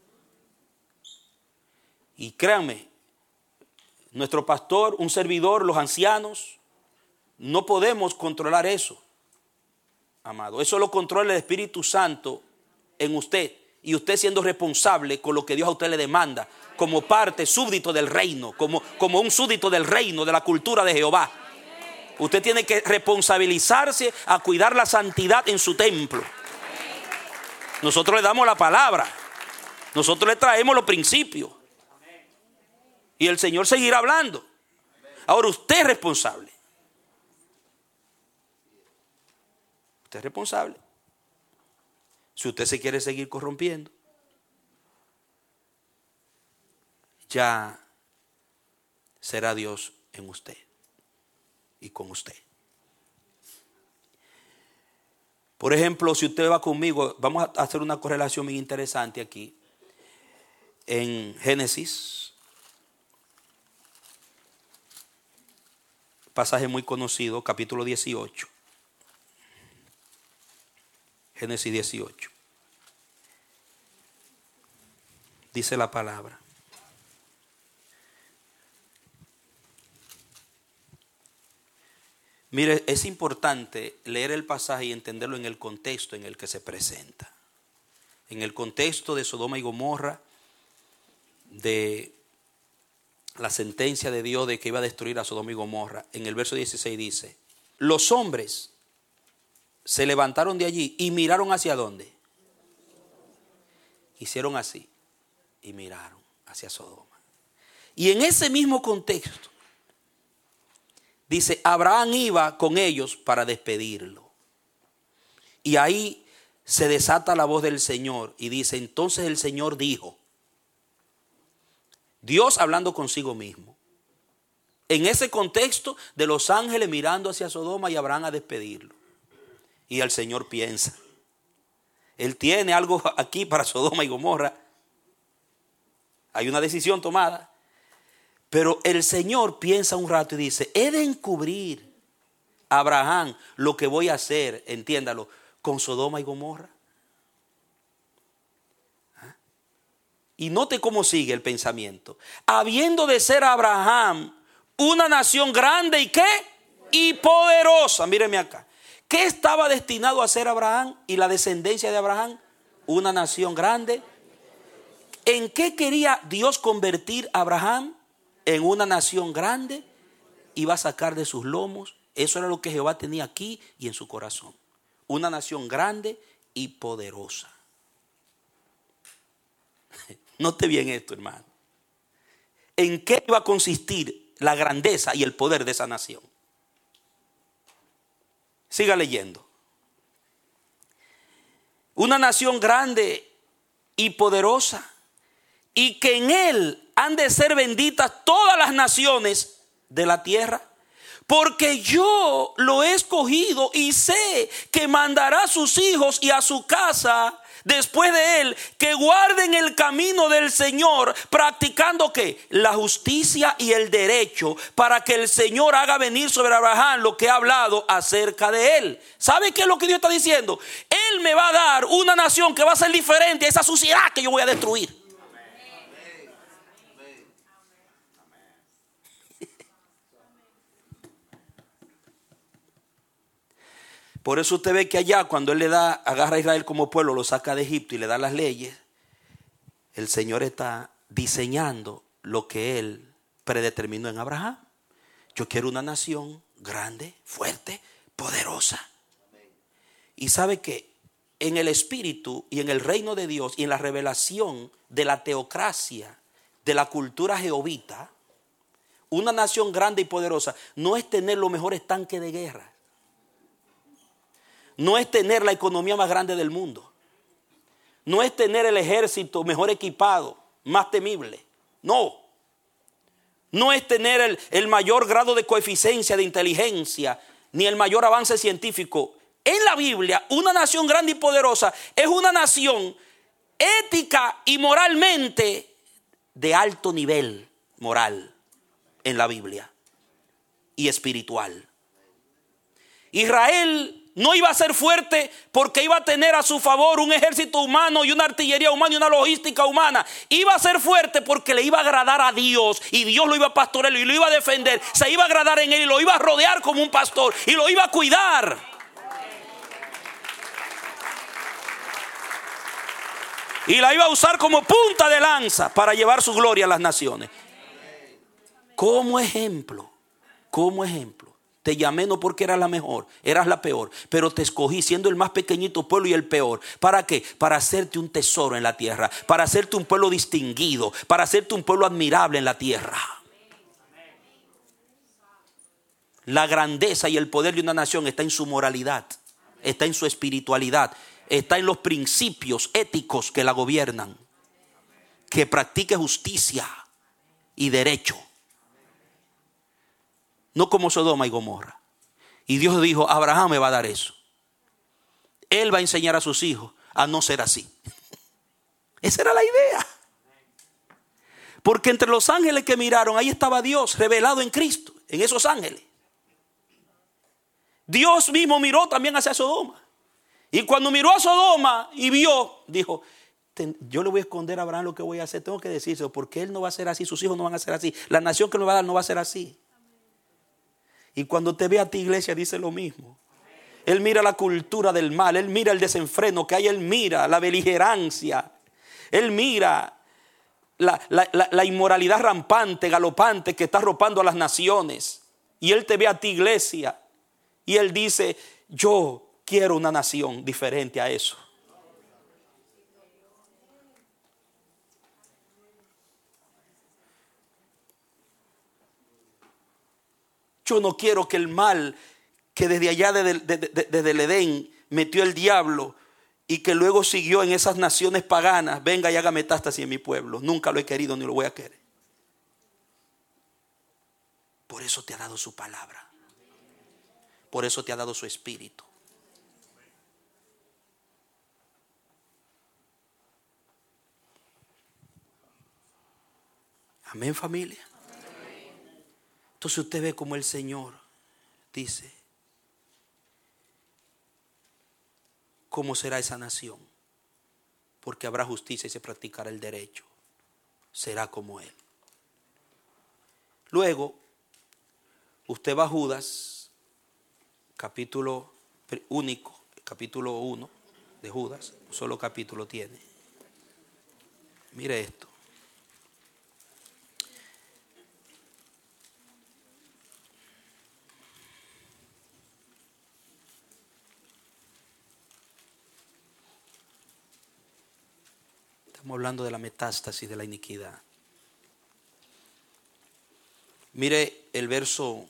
Y créanme, nuestro pastor, un servidor, los ancianos, no podemos controlar eso, amado. Eso lo controla el Espíritu Santo en usted. Y usted siendo responsable con lo que Dios a usted le demanda, como parte súbdito del reino, como, como un súbdito del reino, de la cultura de Jehová. Usted tiene que responsabilizarse a cuidar la santidad en su templo. Nosotros le damos la palabra. Nosotros le traemos los principios. Y el Señor seguirá hablando. Ahora usted es responsable. Usted es responsable. Si usted se quiere seguir corrompiendo, ya será Dios en usted y con usted. Por ejemplo, si usted va conmigo, vamos a hacer una correlación muy interesante aquí. En Génesis, pasaje muy conocido, capítulo dieciocho. Génesis dieciocho. Dice la palabra. Mire, es importante leer el pasaje y entenderlo en el contexto en el que se presenta. En el contexto de Sodoma y Gomorra, de la sentencia de Dios de que iba a destruir a Sodoma y Gomorra. En el verso dieciséis dice: los hombres se levantaron de allí y miraron hacia dónde. Hicieron así y miraron hacia Sodoma. Y en ese mismo contexto dice: Abraham iba con ellos para despedirlo. Y ahí se desata la voz del Señor y dice: entonces el Señor dijo, Dios hablando consigo mismo, en ese contexto de los ángeles mirando hacia Sodoma y Abraham a despedirlo. Y el Señor piensa, Él tiene algo aquí para Sodoma y Gomorra. Hay una decisión tomada. Pero el Señor piensa un rato y dice: he de encubrir a Abraham lo que voy a hacer, entiéndalo, con Sodoma y Gomorra. ¿Ah? Y note cómo sigue el pensamiento. Habiendo de ser Abraham una nación grande y ¿qué? Y poderosa. Míreme acá. ¿Qué estaba destinado a ser Abraham y la descendencia de Abraham? Una nación grande. ¿En qué quería Dios convertir a Abraham? En una nación grande. Iba a sacar de sus lomos. Eso era lo que Jehová tenía aquí y en su corazón. Una nación grande y poderosa. Note bien esto, hermano. ¿En qué iba a consistir la grandeza y el poder de esa nación? Siga leyendo. Una nación grande y poderosa, y que en él han de ser benditas todas las naciones de la tierra, porque yo lo he escogido y sé que mandará a sus hijos y a su casa después de él, que guarden el camino del Señor, practicando ¿qué? La justicia y el derecho, para que el Señor haga venir sobre Abraham lo que ha hablado acerca de él. ¿Sabe qué es lo que Dios está diciendo? Él me va a dar una nación que va a ser diferente a esa suciedad que yo voy a destruir. Por eso usted ve que allá cuando Él le da, agarra a Israel como pueblo, lo saca de Egipto y le da las leyes, el Señor está diseñando lo que Él predeterminó en Abraham. Yo quiero una nación grande, fuerte, poderosa. Y sabe que en el espíritu y en el reino de Dios y en la revelación de la teocracia, de la cultura jehovita, una nación grande y poderosa no es tener los mejores tanques de guerra. No es tener la economía más grande del mundo. No es tener el ejército mejor equipado, más temible. No. No es tener el, el mayor grado de coeficiencia de inteligencia, ni el mayor avance científico. En la Biblia, una nación grande y poderosa es una nación ética y moralmente de alto nivel moral en la Biblia y espiritual. Israel no iba a ser fuerte porque iba a tener a su favor un ejército humano y una artillería humana y una logística humana. Iba a ser fuerte porque le iba a agradar a Dios y Dios lo iba a pastorear y lo iba a defender. Se iba a agradar en él y lo iba a rodear como un pastor y lo iba a cuidar. Y la iba a usar como punta de lanza para llevar su gloria a las naciones. Como ejemplo, como ejemplo. Te llamé no porque eras la mejor, eras la peor, pero te escogí siendo el más pequeñito pueblo y el peor. ¿Para qué? Para hacerte un tesoro en la tierra, para hacerte un pueblo distinguido, para hacerte un pueblo admirable en la tierra. La grandeza y el poder de una nación está en su moralidad, está en su espiritualidad, está en los principios éticos que la gobiernan, que practique justicia y derecho. No como Sodoma y Gomorra. Y Dios dijo, Abraham me va a dar eso. Él va a enseñar a sus hijos a no ser así. Esa era la idea. Porque entre los ángeles que miraron, ahí estaba Dios revelado en Cristo, en esos ángeles. Dios mismo miró también hacia Sodoma. Y cuando miró a Sodoma y vio, dijo, yo le voy a esconder a Abraham lo que voy a hacer. Tengo que decírselo porque él no va a ser así, sus hijos no van a ser así. La nación que me va a dar no va a ser así. Y cuando te ve a ti, iglesia, dice lo mismo. Él mira la cultura del mal, él mira el desenfreno que hay, él mira la beligerancia, él mira la, la, la, la inmoralidad rampante, galopante que está arropando a las naciones. Y él te ve a ti, iglesia, y él dice, yo quiero una nación diferente a eso. Yo no quiero que el mal que desde allá, desde, desde, desde el Edén, metió el diablo y que luego siguió en esas naciones paganas, venga y haga metástasis en mi pueblo. Nunca lo he querido ni lo voy a querer. Por eso te ha dado su palabra. Por eso te ha dado su espíritu. Amén, familia. Entonces usted ve como el Señor dice, ¿cómo será esa nación? Porque habrá justicia y se practicará el derecho. Será como Él. Luego, usted va a Judas, capítulo único, capítulo uno de Judas, un solo capítulo tiene. Mire esto. Estamos hablando de la metástasis de la iniquidad. Mire el verso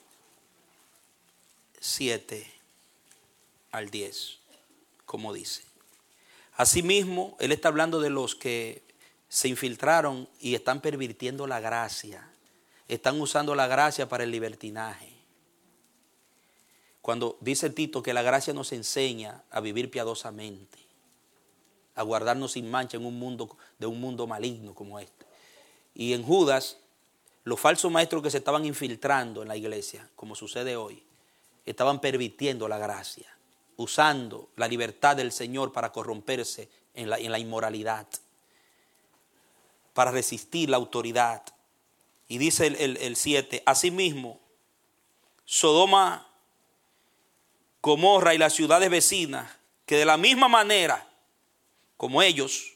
siete al diez, como dice. Asimismo, él está hablando de los que se infiltraron y están pervirtiendo la gracia. Están usando la gracia para el libertinaje. Cuando dice Tito que la gracia nos enseña a vivir piadosamente, a guardarnos sin mancha en un mundo, de un mundo maligno como este. Y en Judas, los falsos maestros que se estaban infiltrando en la iglesia, como sucede hoy, estaban pervirtiendo la gracia, usando la libertad del Señor para corromperse en la, en la inmoralidad, para resistir la autoridad. Y dice el, el, el siete, asimismo, Sodoma Gomorra y las ciudades vecinas, que de la misma manera como ellos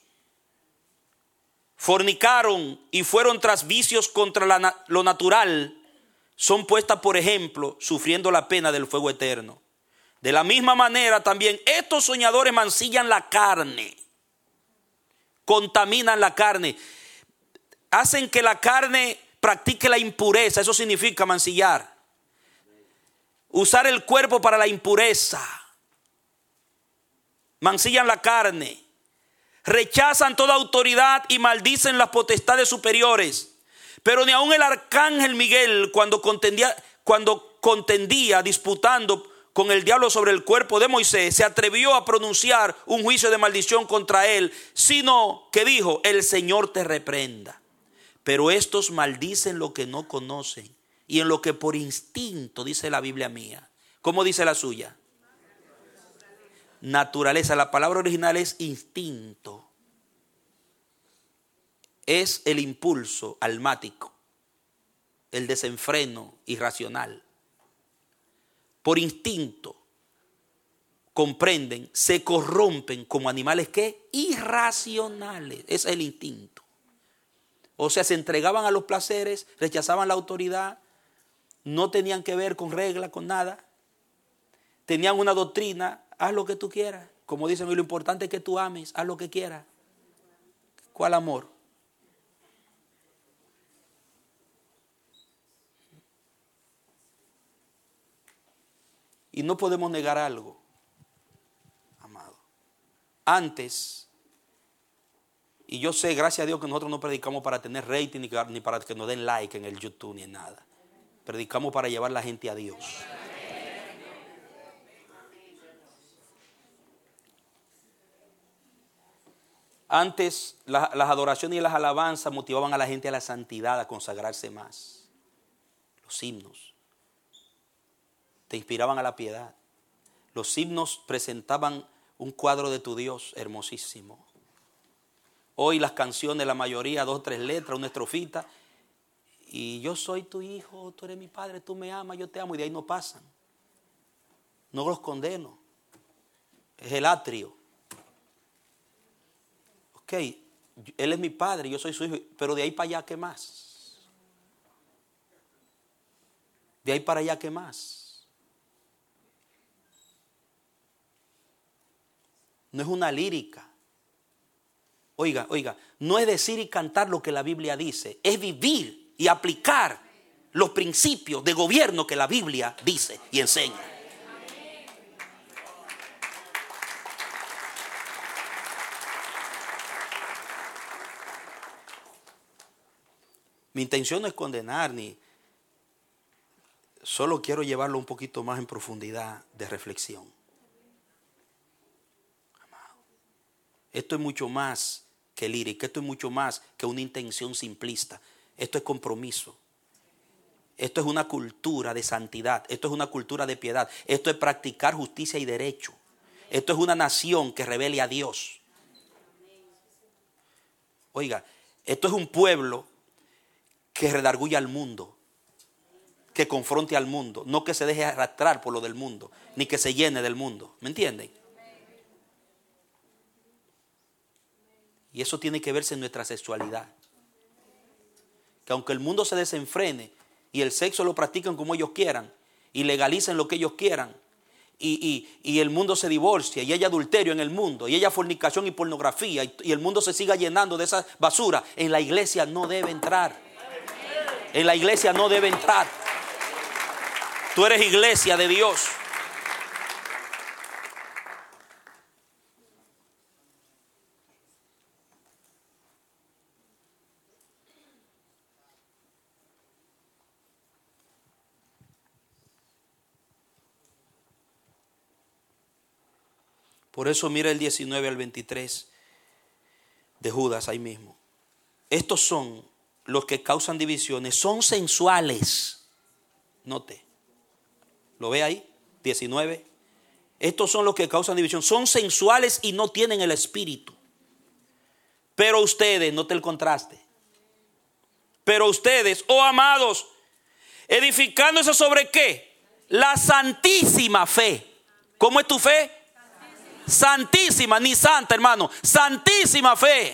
fornicaron y fueron tras vicios contra la, lo natural, son puestas por ejemplo, sufriendo la pena del fuego eterno. De la misma manera también estos soñadores mancillan la carne, contaminan la carne, hacen que la carne practique la impureza. Eso significa mancillar. Usar el cuerpo para la impureza. Mancillan la carne. Rechazan toda autoridad y maldicen las potestades superiores. Pero ni aun el arcángel Miguel, cuando contendía, cuando contendía disputando con el diablo sobre el cuerpo de Moisés, se atrevió a pronunciar un juicio de maldición contra él, sino que dijo: el Señor te reprenda. Pero estos maldicen lo que no conocen y en lo que por instinto, dice la Biblia mía. ¿Cómo dice la suya? Naturaleza. La palabra original es instinto. Es el impulso almático, el desenfreno irracional. Por instinto comprenden, se corrompen como animales que irracionales. Ese es el instinto. O sea, se entregaban a los placeres, rechazaban la autoridad, no tenían que ver con regla, con nada. Tenían una doctrina: haz lo que tú quieras. Como dicen hoy, lo importante es que tú ames, haz lo que quieras. ¿Cuál amor? Y no podemos negar algo, amado. Antes, y yo sé, gracias a Dios, que nosotros no predicamos para tener rating ni para que nos den like en el YouTube ni en nada. Predicamos para llevar la gente a Dios. Antes la, las adoraciones y las alabanzas motivaban a la gente a la santidad, a consagrarse más. Los himnos te inspiraban a la piedad. Los himnos presentaban un cuadro de tu Dios hermosísimo. Hoy las canciones, la mayoría, dos o tres letras, una estrofita, y yo soy tu hijo, tú eres mi padre, tú me amas, yo te amo, y de ahí no pasan. No los condeno. Es el atrio. Ok, él es mi padre, yo soy su hijo, pero de ahí para allá, ¿qué más? De ahí para allá, ¿qué más? No es una lírica. Oiga, oiga, no es decir y cantar lo que la Biblia dice, es vivir y aplicar los principios de gobierno que la Biblia dice y enseña. Mi intención no es condenar, ni solo quiero llevarlo un poquito más en profundidad de reflexión. Esto es mucho más que lírica, esto es mucho más que una intención simplista. Esto es compromiso. Esto es una cultura de santidad. Esto es una cultura de piedad. Esto es practicar justicia y derecho. Esto es una nación que revele a Dios. Oiga, esto es un pueblo que redarguye al mundo, que confronte al mundo, no que se deje arrastrar por lo del mundo, ni que se llene del mundo. ¿Me entienden? Y eso tiene que verse en nuestra sexualidad. Que aunque el mundo se desenfrene y el sexo lo practican como ellos quieran y legalicen lo que ellos quieran y, y, y el mundo se divorcia y hay adulterio en el mundo y hay fornicación y pornografía y, y el mundo se siga llenando de esa basura, en la iglesia no debe entrar. En la iglesia no debe entrar. Tú eres iglesia de Dios. Por eso mira el diecinueve al veintitrés de Judas ahí mismo. Estos son los que causan divisiones, son sensuales. Note, ¿lo ve ahí? diecinueve. Estos son los que causan división, son sensuales y no tienen el espíritu. Pero ustedes, note el contraste. Pero ustedes, oh amados, edificándose sobre ¿qué? La santísima fe. ¿Cómo es tu fe? Santísima, Santísima ni santa, hermano. Santísima fe.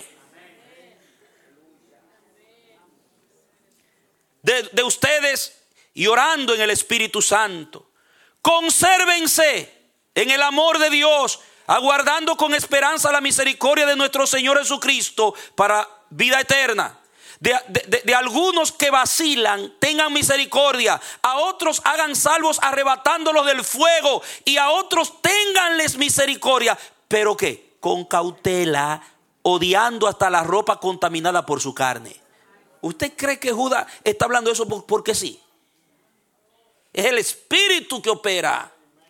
De, de ustedes y orando en el Espíritu Santo. Consérvense en el amor de Dios, aguardando con esperanza la misericordia de nuestro Señor Jesucristo para vida eterna. De, de, de, de algunos que vacilan, tengan misericordia. A otros hagan salvos arrebatándolos del fuego. Y a otros ténganles misericordia. ¿Pero qué? Con cautela, odiando hasta la ropa contaminada por su carne. ¿Usted cree que Judas está hablando eso porque sí? Es el espíritu que opera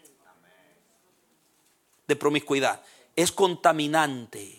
de promiscuidad. Es contaminante.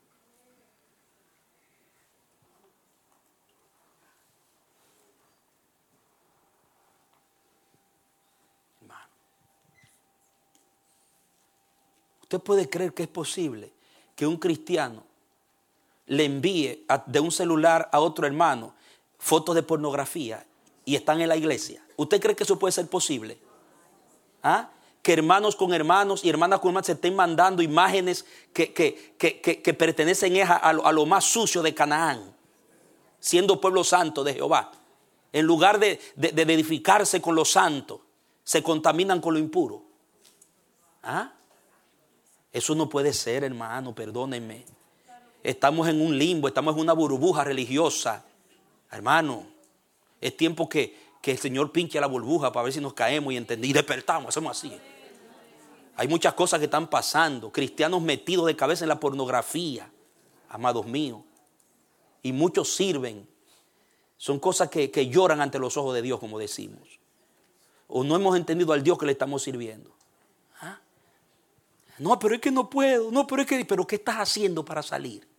¿Usted puede creer que es posible que un cristiano le envíe a, de un celular a otro hermano fotos de pornografía y están en la iglesia? ¿Usted cree que eso puede ser posible? ¿Ah? Que hermanos con hermanos y hermanas con hermanas se estén mandando imágenes que, que, que, que, que pertenecen a, a, lo, a lo más sucio de Canaán, siendo pueblo santo de Jehová. En lugar de, de, de edificarse con lo santo, se contaminan con lo impuro. ¿Ah? Eso no puede ser, hermano, perdónenme. Estamos en un limbo, estamos en una burbuja religiosa. Hermano, es tiempo que, que el Señor pinche la burbuja para ver si nos caemos y entendí, y despertamos, hacemos así. Hay muchas cosas que están pasando. Cristianos metidos de cabeza en la pornografía, amados míos. Y muchos sirven. Son cosas que, que lloran ante los ojos de Dios, como decimos. O no hemos entendido al Dios que le estamos sirviendo. ¿Ah? No, pero es que no puedo. No, pero es que, pero ¿qué estás haciendo para salir?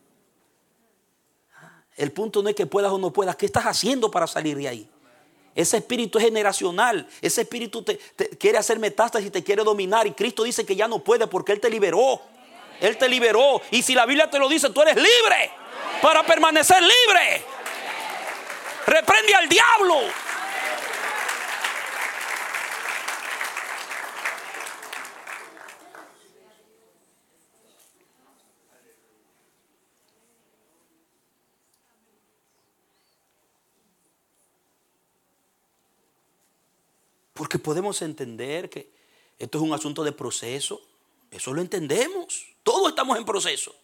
¿Ah? El punto no es que puedas o no puedas. ¿Qué estás haciendo para salir de ahí? Ese espíritu es generacional. Ese espíritu te, te quiere hacer metástasis y te quiere dominar. Y Cristo dice que ya no puede porque Él te liberó. Él te liberó. Y si la Biblia te lo dice, tú eres libre para permanecer libre. Reprende al diablo. Porque podemos entender que esto es un asunto de proceso. Eso lo entendemos. Todos estamos en proceso.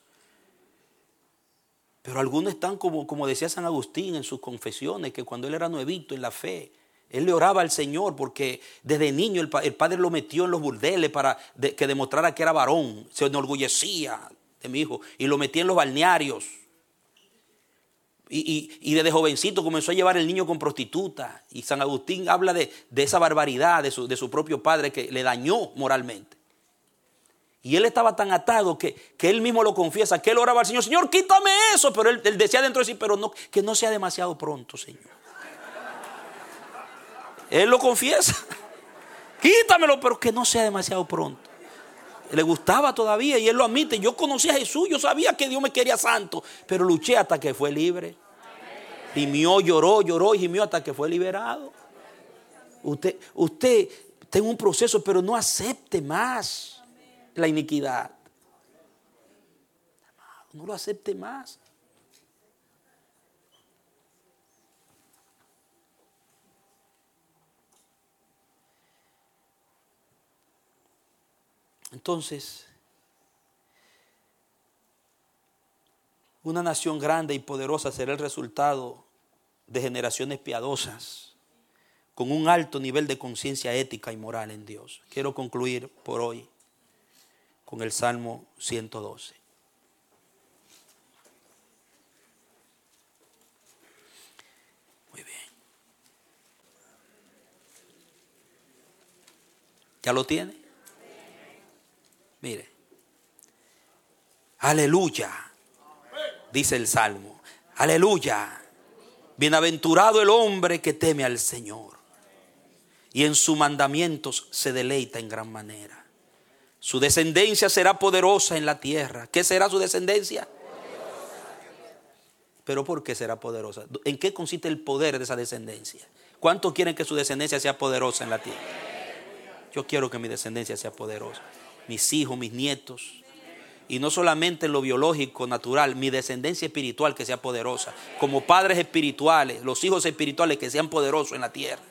Pero algunos están como, como decía San Agustín en sus confesiones, que cuando él era nuevito en la fe, él le oraba al Señor porque desde niño el, el padre lo metió en los burdeles para de, que demostrara que era varón. Se enorgullecía de mi hijo y lo metía en los balnearios. Y, y, y desde jovencito comenzó a llevar el niño con prostitutas. Y San Agustín habla de, de esa barbaridad de su, de su propio padre que le dañó moralmente. Y él estaba tan atado que, que él mismo lo confiesa, que él oraba al Señor, Señor, quítame eso. Pero él, él decía dentro de sí, pero no, que no sea demasiado pronto, Señor. Él lo confiesa. Quítamelo, pero que no sea demasiado pronto. Le gustaba todavía y él lo admite. Yo conocí a Jesús, yo sabía que Dios me quería santo, pero luché hasta que fue libre. Gimió, lloró, lloró y gimió hasta que fue liberado. Usted, usted tenga un proceso, pero no acepte más la iniquidad. No lo acepte más. Entonces, una nación grande y poderosa será el resultado de generaciones piadosas, con un alto nivel de conciencia ética y moral en Dios. Quiero concluir por hoy con el Salmo ciento doce. Muy bien. ¿Ya lo tiene? Mire, aleluya, dice el Salmo, aleluya, bienaventurado el hombre que teme al Señor y en sus mandamientos se deleita en gran manera. Su descendencia será poderosa en la tierra. ¿Qué será su descendencia? ¿Pero por qué será poderosa? ¿En qué consiste el poder de esa descendencia? ¿Cuántos quieren que su descendencia sea poderosa en la tierra? Yo quiero que mi descendencia sea poderosa. Mis hijos, mis nietos. Y no solamente en lo biológico, natural, mi descendencia espiritual que sea poderosa. Como padres espirituales, los hijos espirituales que sean poderosos en la tierra.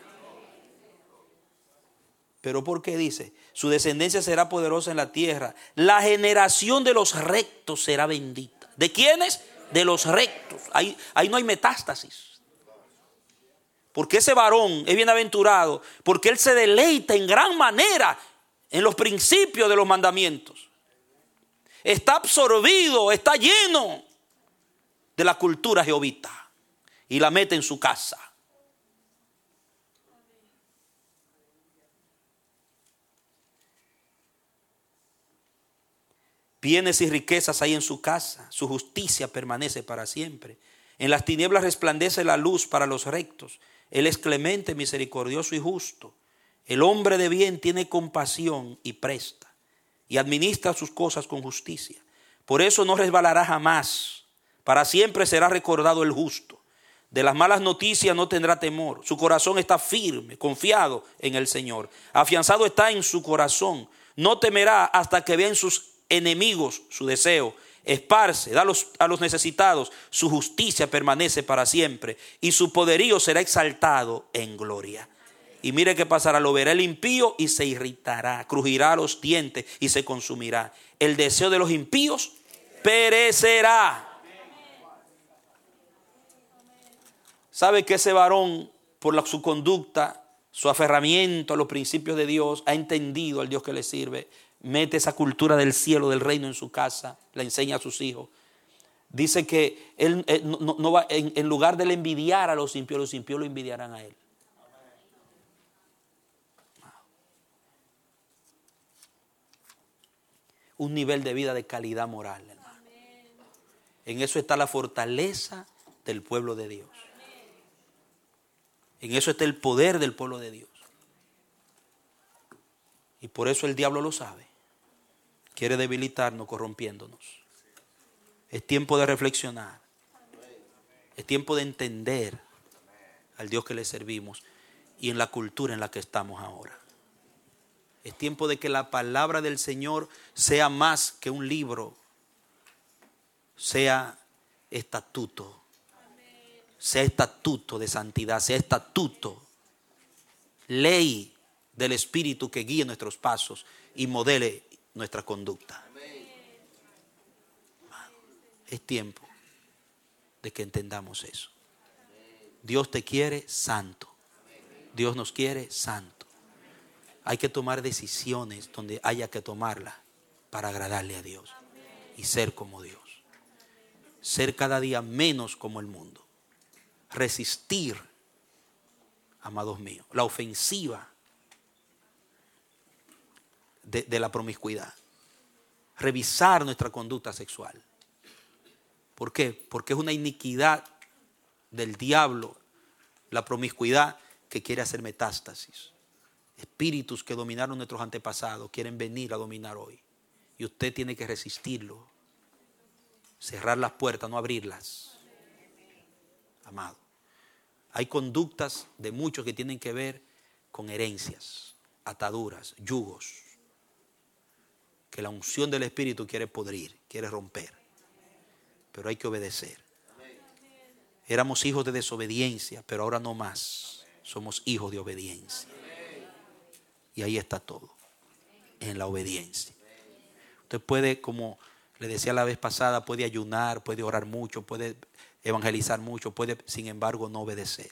Pero ¿por qué dice? Su descendencia será poderosa en la tierra. La generación de los rectos será bendita. ¿De quiénes? De los rectos. Ahí, ahí no hay metástasis. Porque ese varón es bienaventurado. Porque él se deleita en gran manera en los principios de los mandamientos. Está absorbido, está lleno de la cultura jehovita. Y la mete en su casa. Bienes y riquezas hay en su casa. Su justicia permanece para siempre. En las tinieblas resplandece la luz para los rectos. Él es clemente, misericordioso y justo. El hombre de bien tiene compasión y presta. Y administra sus cosas con justicia. Por eso no resbalará jamás. Para siempre será recordado el justo. De las malas noticias no tendrá temor. Su corazón está firme, confiado en el Señor. Afianzado está en su corazón. No temerá hasta que vean sus enemigos su deseo. Esparce, da a los, a los necesitados. Su justicia permanece para siempre. Y su poderío será exaltado en gloria. Y mire qué pasará, lo verá el impío y se irritará, crujirá los dientes y se consumirá. El deseo de los impíos perecerá. ¿Sabe que ese varón, por la, su conducta, su aferramiento a los principios de Dios, ha entendido al Dios que le sirve? Mete esa cultura del cielo, del reino en su casa, la enseña a sus hijos. Dice que él, él no, no va, en, en lugar de envidiar a los impíos, los impíos lo envidiarán a él. Un nivel de vida de calidad moral, hermano. En eso está la fortaleza del pueblo de Dios. En eso está el poder del pueblo de Dios. Y por eso el diablo lo sabe. Quiere debilitarnos corrompiéndonos. Es tiempo de reflexionar. Es tiempo de entender al Dios que le servimos y en la cultura en la que estamos ahora. Es tiempo de que la palabra del Señor sea más que un libro, sea estatuto, sea estatuto de santidad, sea estatuto, ley del Espíritu que guíe nuestros pasos y modele nuestra conducta. Es tiempo de que entendamos eso. Dios te quiere santo. Dios nos quiere santo. Hay que tomar decisiones donde haya que tomarlas para agradarle a Dios y ser como Dios. Ser cada día menos como el mundo. Resistir, amados míos, la ofensiva de, de la promiscuidad. Revisar nuestra conducta sexual. ¿Por qué? Porque es una iniquidad del diablo, la promiscuidad que quiere hacer metástasis. Espíritus que dominaron nuestros antepasados quieren venir a dominar hoy. Y usted tiene que resistirlo. Cerrar las puertas, no abrirlas. Amado. Hay conductas de muchos que tienen que ver con herencias, ataduras, yugos. Que la unción del Espíritu quiere podrir, quiere romper. Pero hay que obedecer. Éramos hijos de desobediencia, pero ahora no más. Somos hijos de obediencia. Y ahí está todo, en la obediencia. Usted puede, como le decía la vez pasada, puede ayunar, puede orar mucho, puede evangelizar mucho, puede, sin embargo, no obedecer.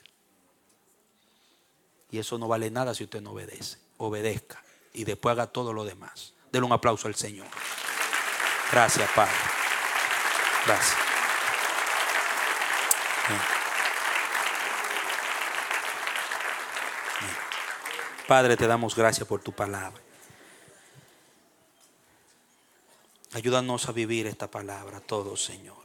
Y eso no vale nada si usted no obedece. Obedezca y después haga todo lo demás. Denle un aplauso al Señor. Gracias, Padre. Gracias. Bien. Padre, te damos gracias por tu palabra. Ayúdanos a vivir esta palabra todos, Señor.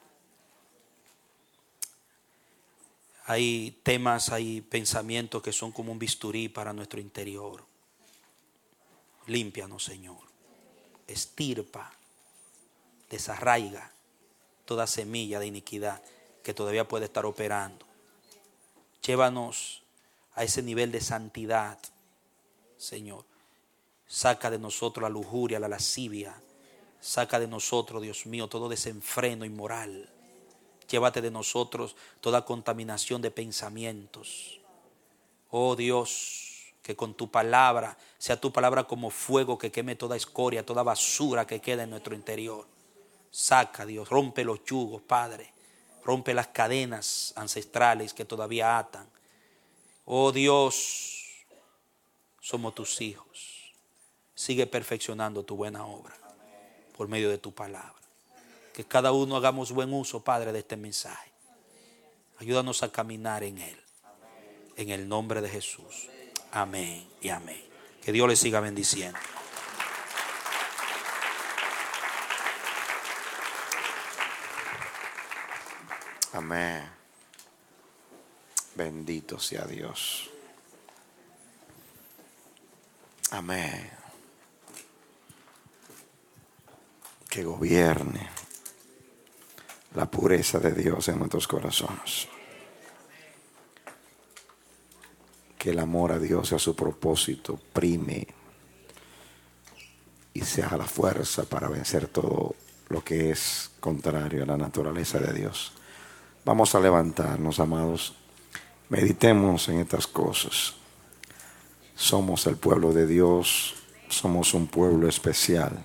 Hay temas, hay pensamientos que son como un bisturí para nuestro interior. Límpianos, Señor. Estirpa, desarraiga toda semilla de iniquidad que todavía puede estar operando. Llévanos a ese nivel de santidad, Señor, Saca de nosotros la lujuria, la lascivia. Saca de nosotros, Dios mío, todo desenfreno inmoral. Llévate de nosotros toda contaminación de pensamientos. Oh Dios, que con tu palabra sea tu palabra como fuego que queme toda escoria, toda basura que queda en nuestro interior. Saca, Dios, rompe los yugos, Padre. Rompe las cadenas ancestrales que todavía atan. Oh Dios, somos tus hijos. Sigue perfeccionando tu buena obra por medio de tu palabra. Que cada uno hagamos buen uso, Padre, de este mensaje. Ayúdanos a caminar en él. En el nombre de Jesús. Amén y amén. Que Dios les siga bendiciendo. Amén. Bendito sea Dios. Amén. Que gobierne la pureza de Dios en nuestros corazones. Que el amor a Dios y a su propósito prime y sea la fuerza para vencer todo lo que es contrario a la naturaleza de Dios. Vamos a levantarnos, amados. Meditemos en estas cosas. Somos el pueblo de Dios. Somos un pueblo especial.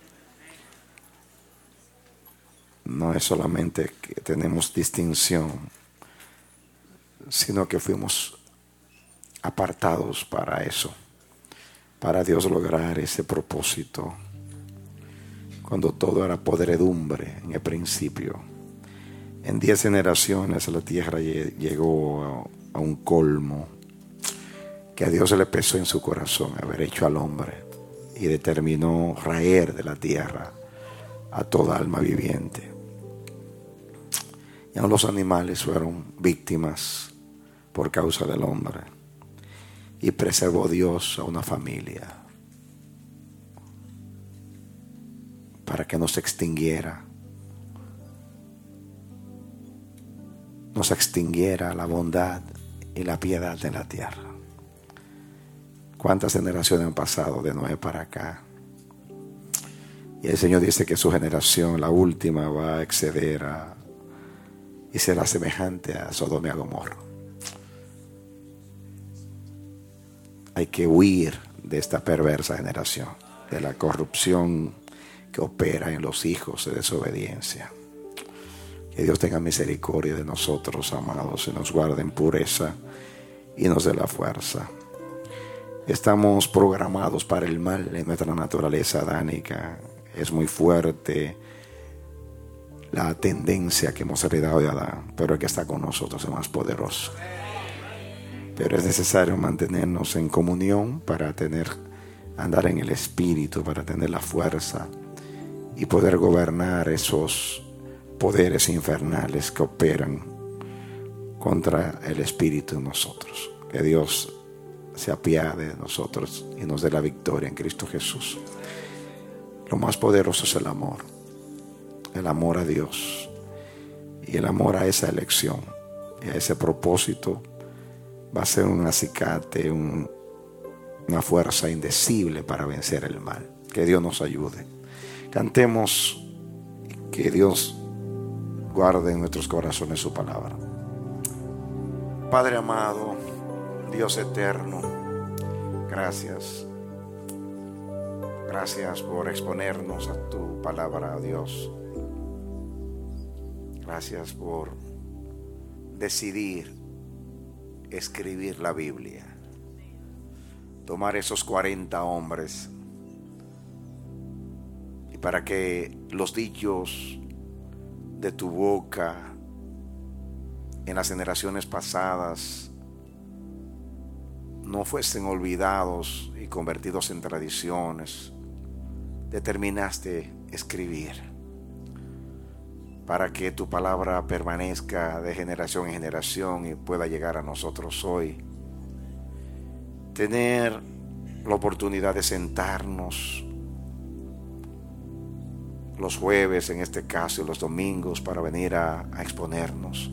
No es solamente que tenemos distinción, sino que fuimos apartados para eso, para Dios lograr ese propósito. Cuando todo era podredumbre en el principio, en diez generaciones la tierra llegó a, a un colmo que a Dios se le pesó en su corazón haber hecho al hombre, y determinó raer de la tierra a toda alma viviente. Y aun los animales fueron víctimas por causa del hombre. Y preservó Dios a una familia para que no se extinguiera. No se extinguiera la bondad y la piedad de la tierra. ¿Cuántas generaciones han pasado de Noé para acá? Y el Señor dice que su generación, la última, va a exceder a, y será semejante a Sodoma y a Gomorra. Hay que huir de esta perversa generación, de la corrupción que opera en los hijos de desobediencia. Que Dios tenga misericordia de nosotros, amados, y nos guarde en pureza y nos dé la fuerza. Estamos programados para el mal en nuestra naturaleza adánica. Es muy fuerte la tendencia que hemos heredado de Adán, pero el que está con nosotros es más poderoso. Pero es necesario mantenernos en comunión para tener, andar en el Espíritu, para tener la fuerza y poder gobernar esos poderes infernales que operan contra el Espíritu en nosotros. Que Dios se apiade de nosotros y nos dé la victoria en Cristo Jesús. Lo más poderoso es el amor. El amor a Dios y el amor a esa elección y a ese propósito va a ser un acicate, un, una fuerza indecible para vencer el mal. Que Dios nos ayude. Cantemos, que Dios guarde en nuestros corazones su palabra. Padre amado, Dios eterno, gracias. Gracias por exponernos a tu palabra, Dios. Gracias por decidir escribir la Biblia. Tomar esos cuarenta hombres y para que los dichos de tu boca en las generaciones pasadas no fuesen olvidados y convertidos en tradiciones, determinaste escribir para que tu palabra permanezca de generación en generación y pueda llegar a nosotros hoy. Tener la oportunidad de sentarnos los jueves, en este caso, y los domingos, para venir a, a exponernos.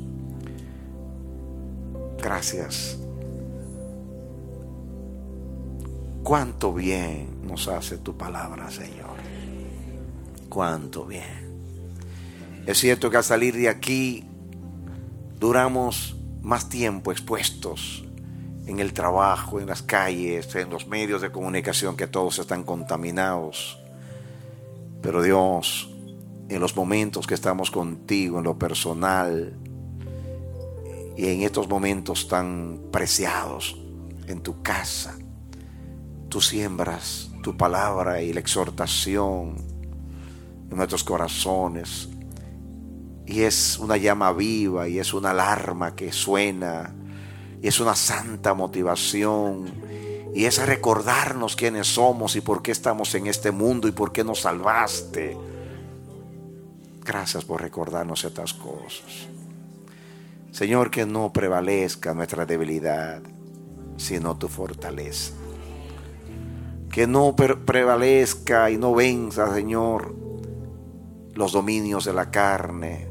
Gracias. Cuánto bien nos hace tu palabra, Señor. Cuánto bien. Es cierto que al salir de aquí duramos más tiempo expuestos en el trabajo, en las calles, en los medios de comunicación, que todos están contaminados. Pero Dios, en los momentos que estamos contigo, en lo personal, y en estos momentos tan preciados, en tu casa, tú siembras tu palabra y la exhortación en nuestros corazones. Y es una llama viva, y es una alarma que suena, y es una santa motivación, y es a recordarnos quiénes somos y por qué estamos en este mundo y por qué nos salvaste. Gracias por recordarnos estas cosas. Señor, que no prevalezca nuestra debilidad, sino tu fortaleza. Que no pre- prevalezca y no venza, Señor, los dominios de la carne,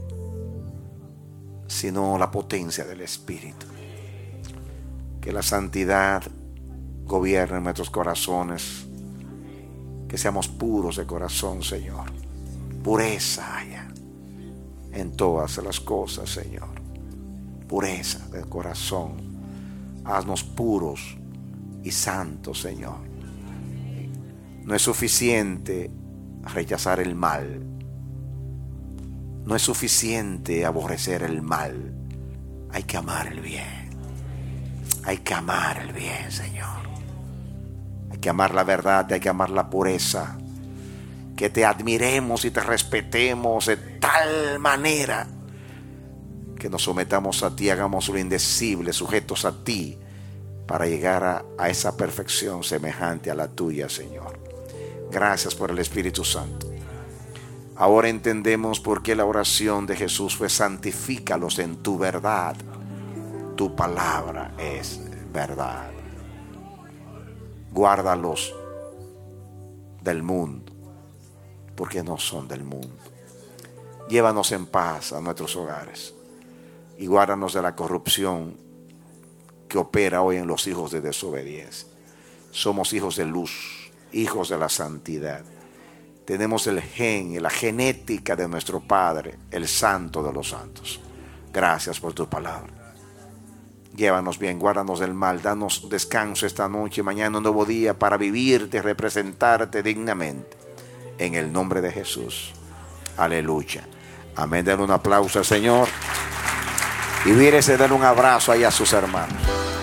sino la potencia del Espíritu. Que la santidad gobierne nuestros corazones. Que seamos puros de corazón, Señor. Pureza haya en todas las cosas, Señor. Pureza del corazón. Haznos puros y santos, Señor. No es suficiente rechazar el mal. No es suficiente aborrecer el mal. Hay que amar el bien. Hay que amar el bien, Señor. Hay que amar la verdad, hay que amar la pureza. Que te admiremos y te respetemos de tal manera que nos sometamos a ti, hagamos lo indecible, sujetos a ti, para llegar a, a esa perfección semejante a la tuya, Señor. Gracias por el Espíritu Santo. Ahora entendemos por qué la oración de Jesús fue: santifícalos en tu verdad. Tu palabra es verdad. Guárdalos del mundo, porque no son del mundo. Llévanos en paz a nuestros hogares y guárdanos de la corrupción que opera hoy en los hijos de desobediencia. Somos hijos de luz, hijos de la santidad. Tenemos el gen, la genética de nuestro Padre, el Santo de los santos. Gracias por tu palabra. Llévanos bien, guárdanos del mal, danos descanso esta noche, mañana un nuevo día para vivirte, representarte dignamente. En el nombre de Jesús. Aleluya. Amén. Den un aplauso al Señor. Y mírese, den un abrazo ahí a sus hermanos.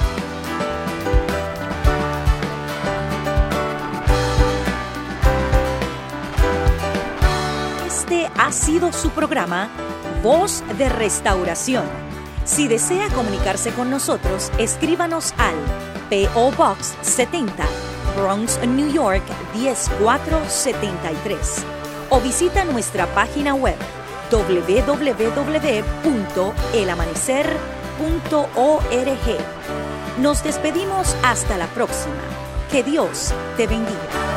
Este ha sido su programa Voz de Restauración. Si desea comunicarse con nosotros, escríbanos al P O Box setenta, Bronx, New York diez mil cuatrocientos setenta y tres, o visita nuestra página web doble u doble u doble u punto el amanecer punto org. Nos despedimos hasta la próxima. Que Dios te bendiga.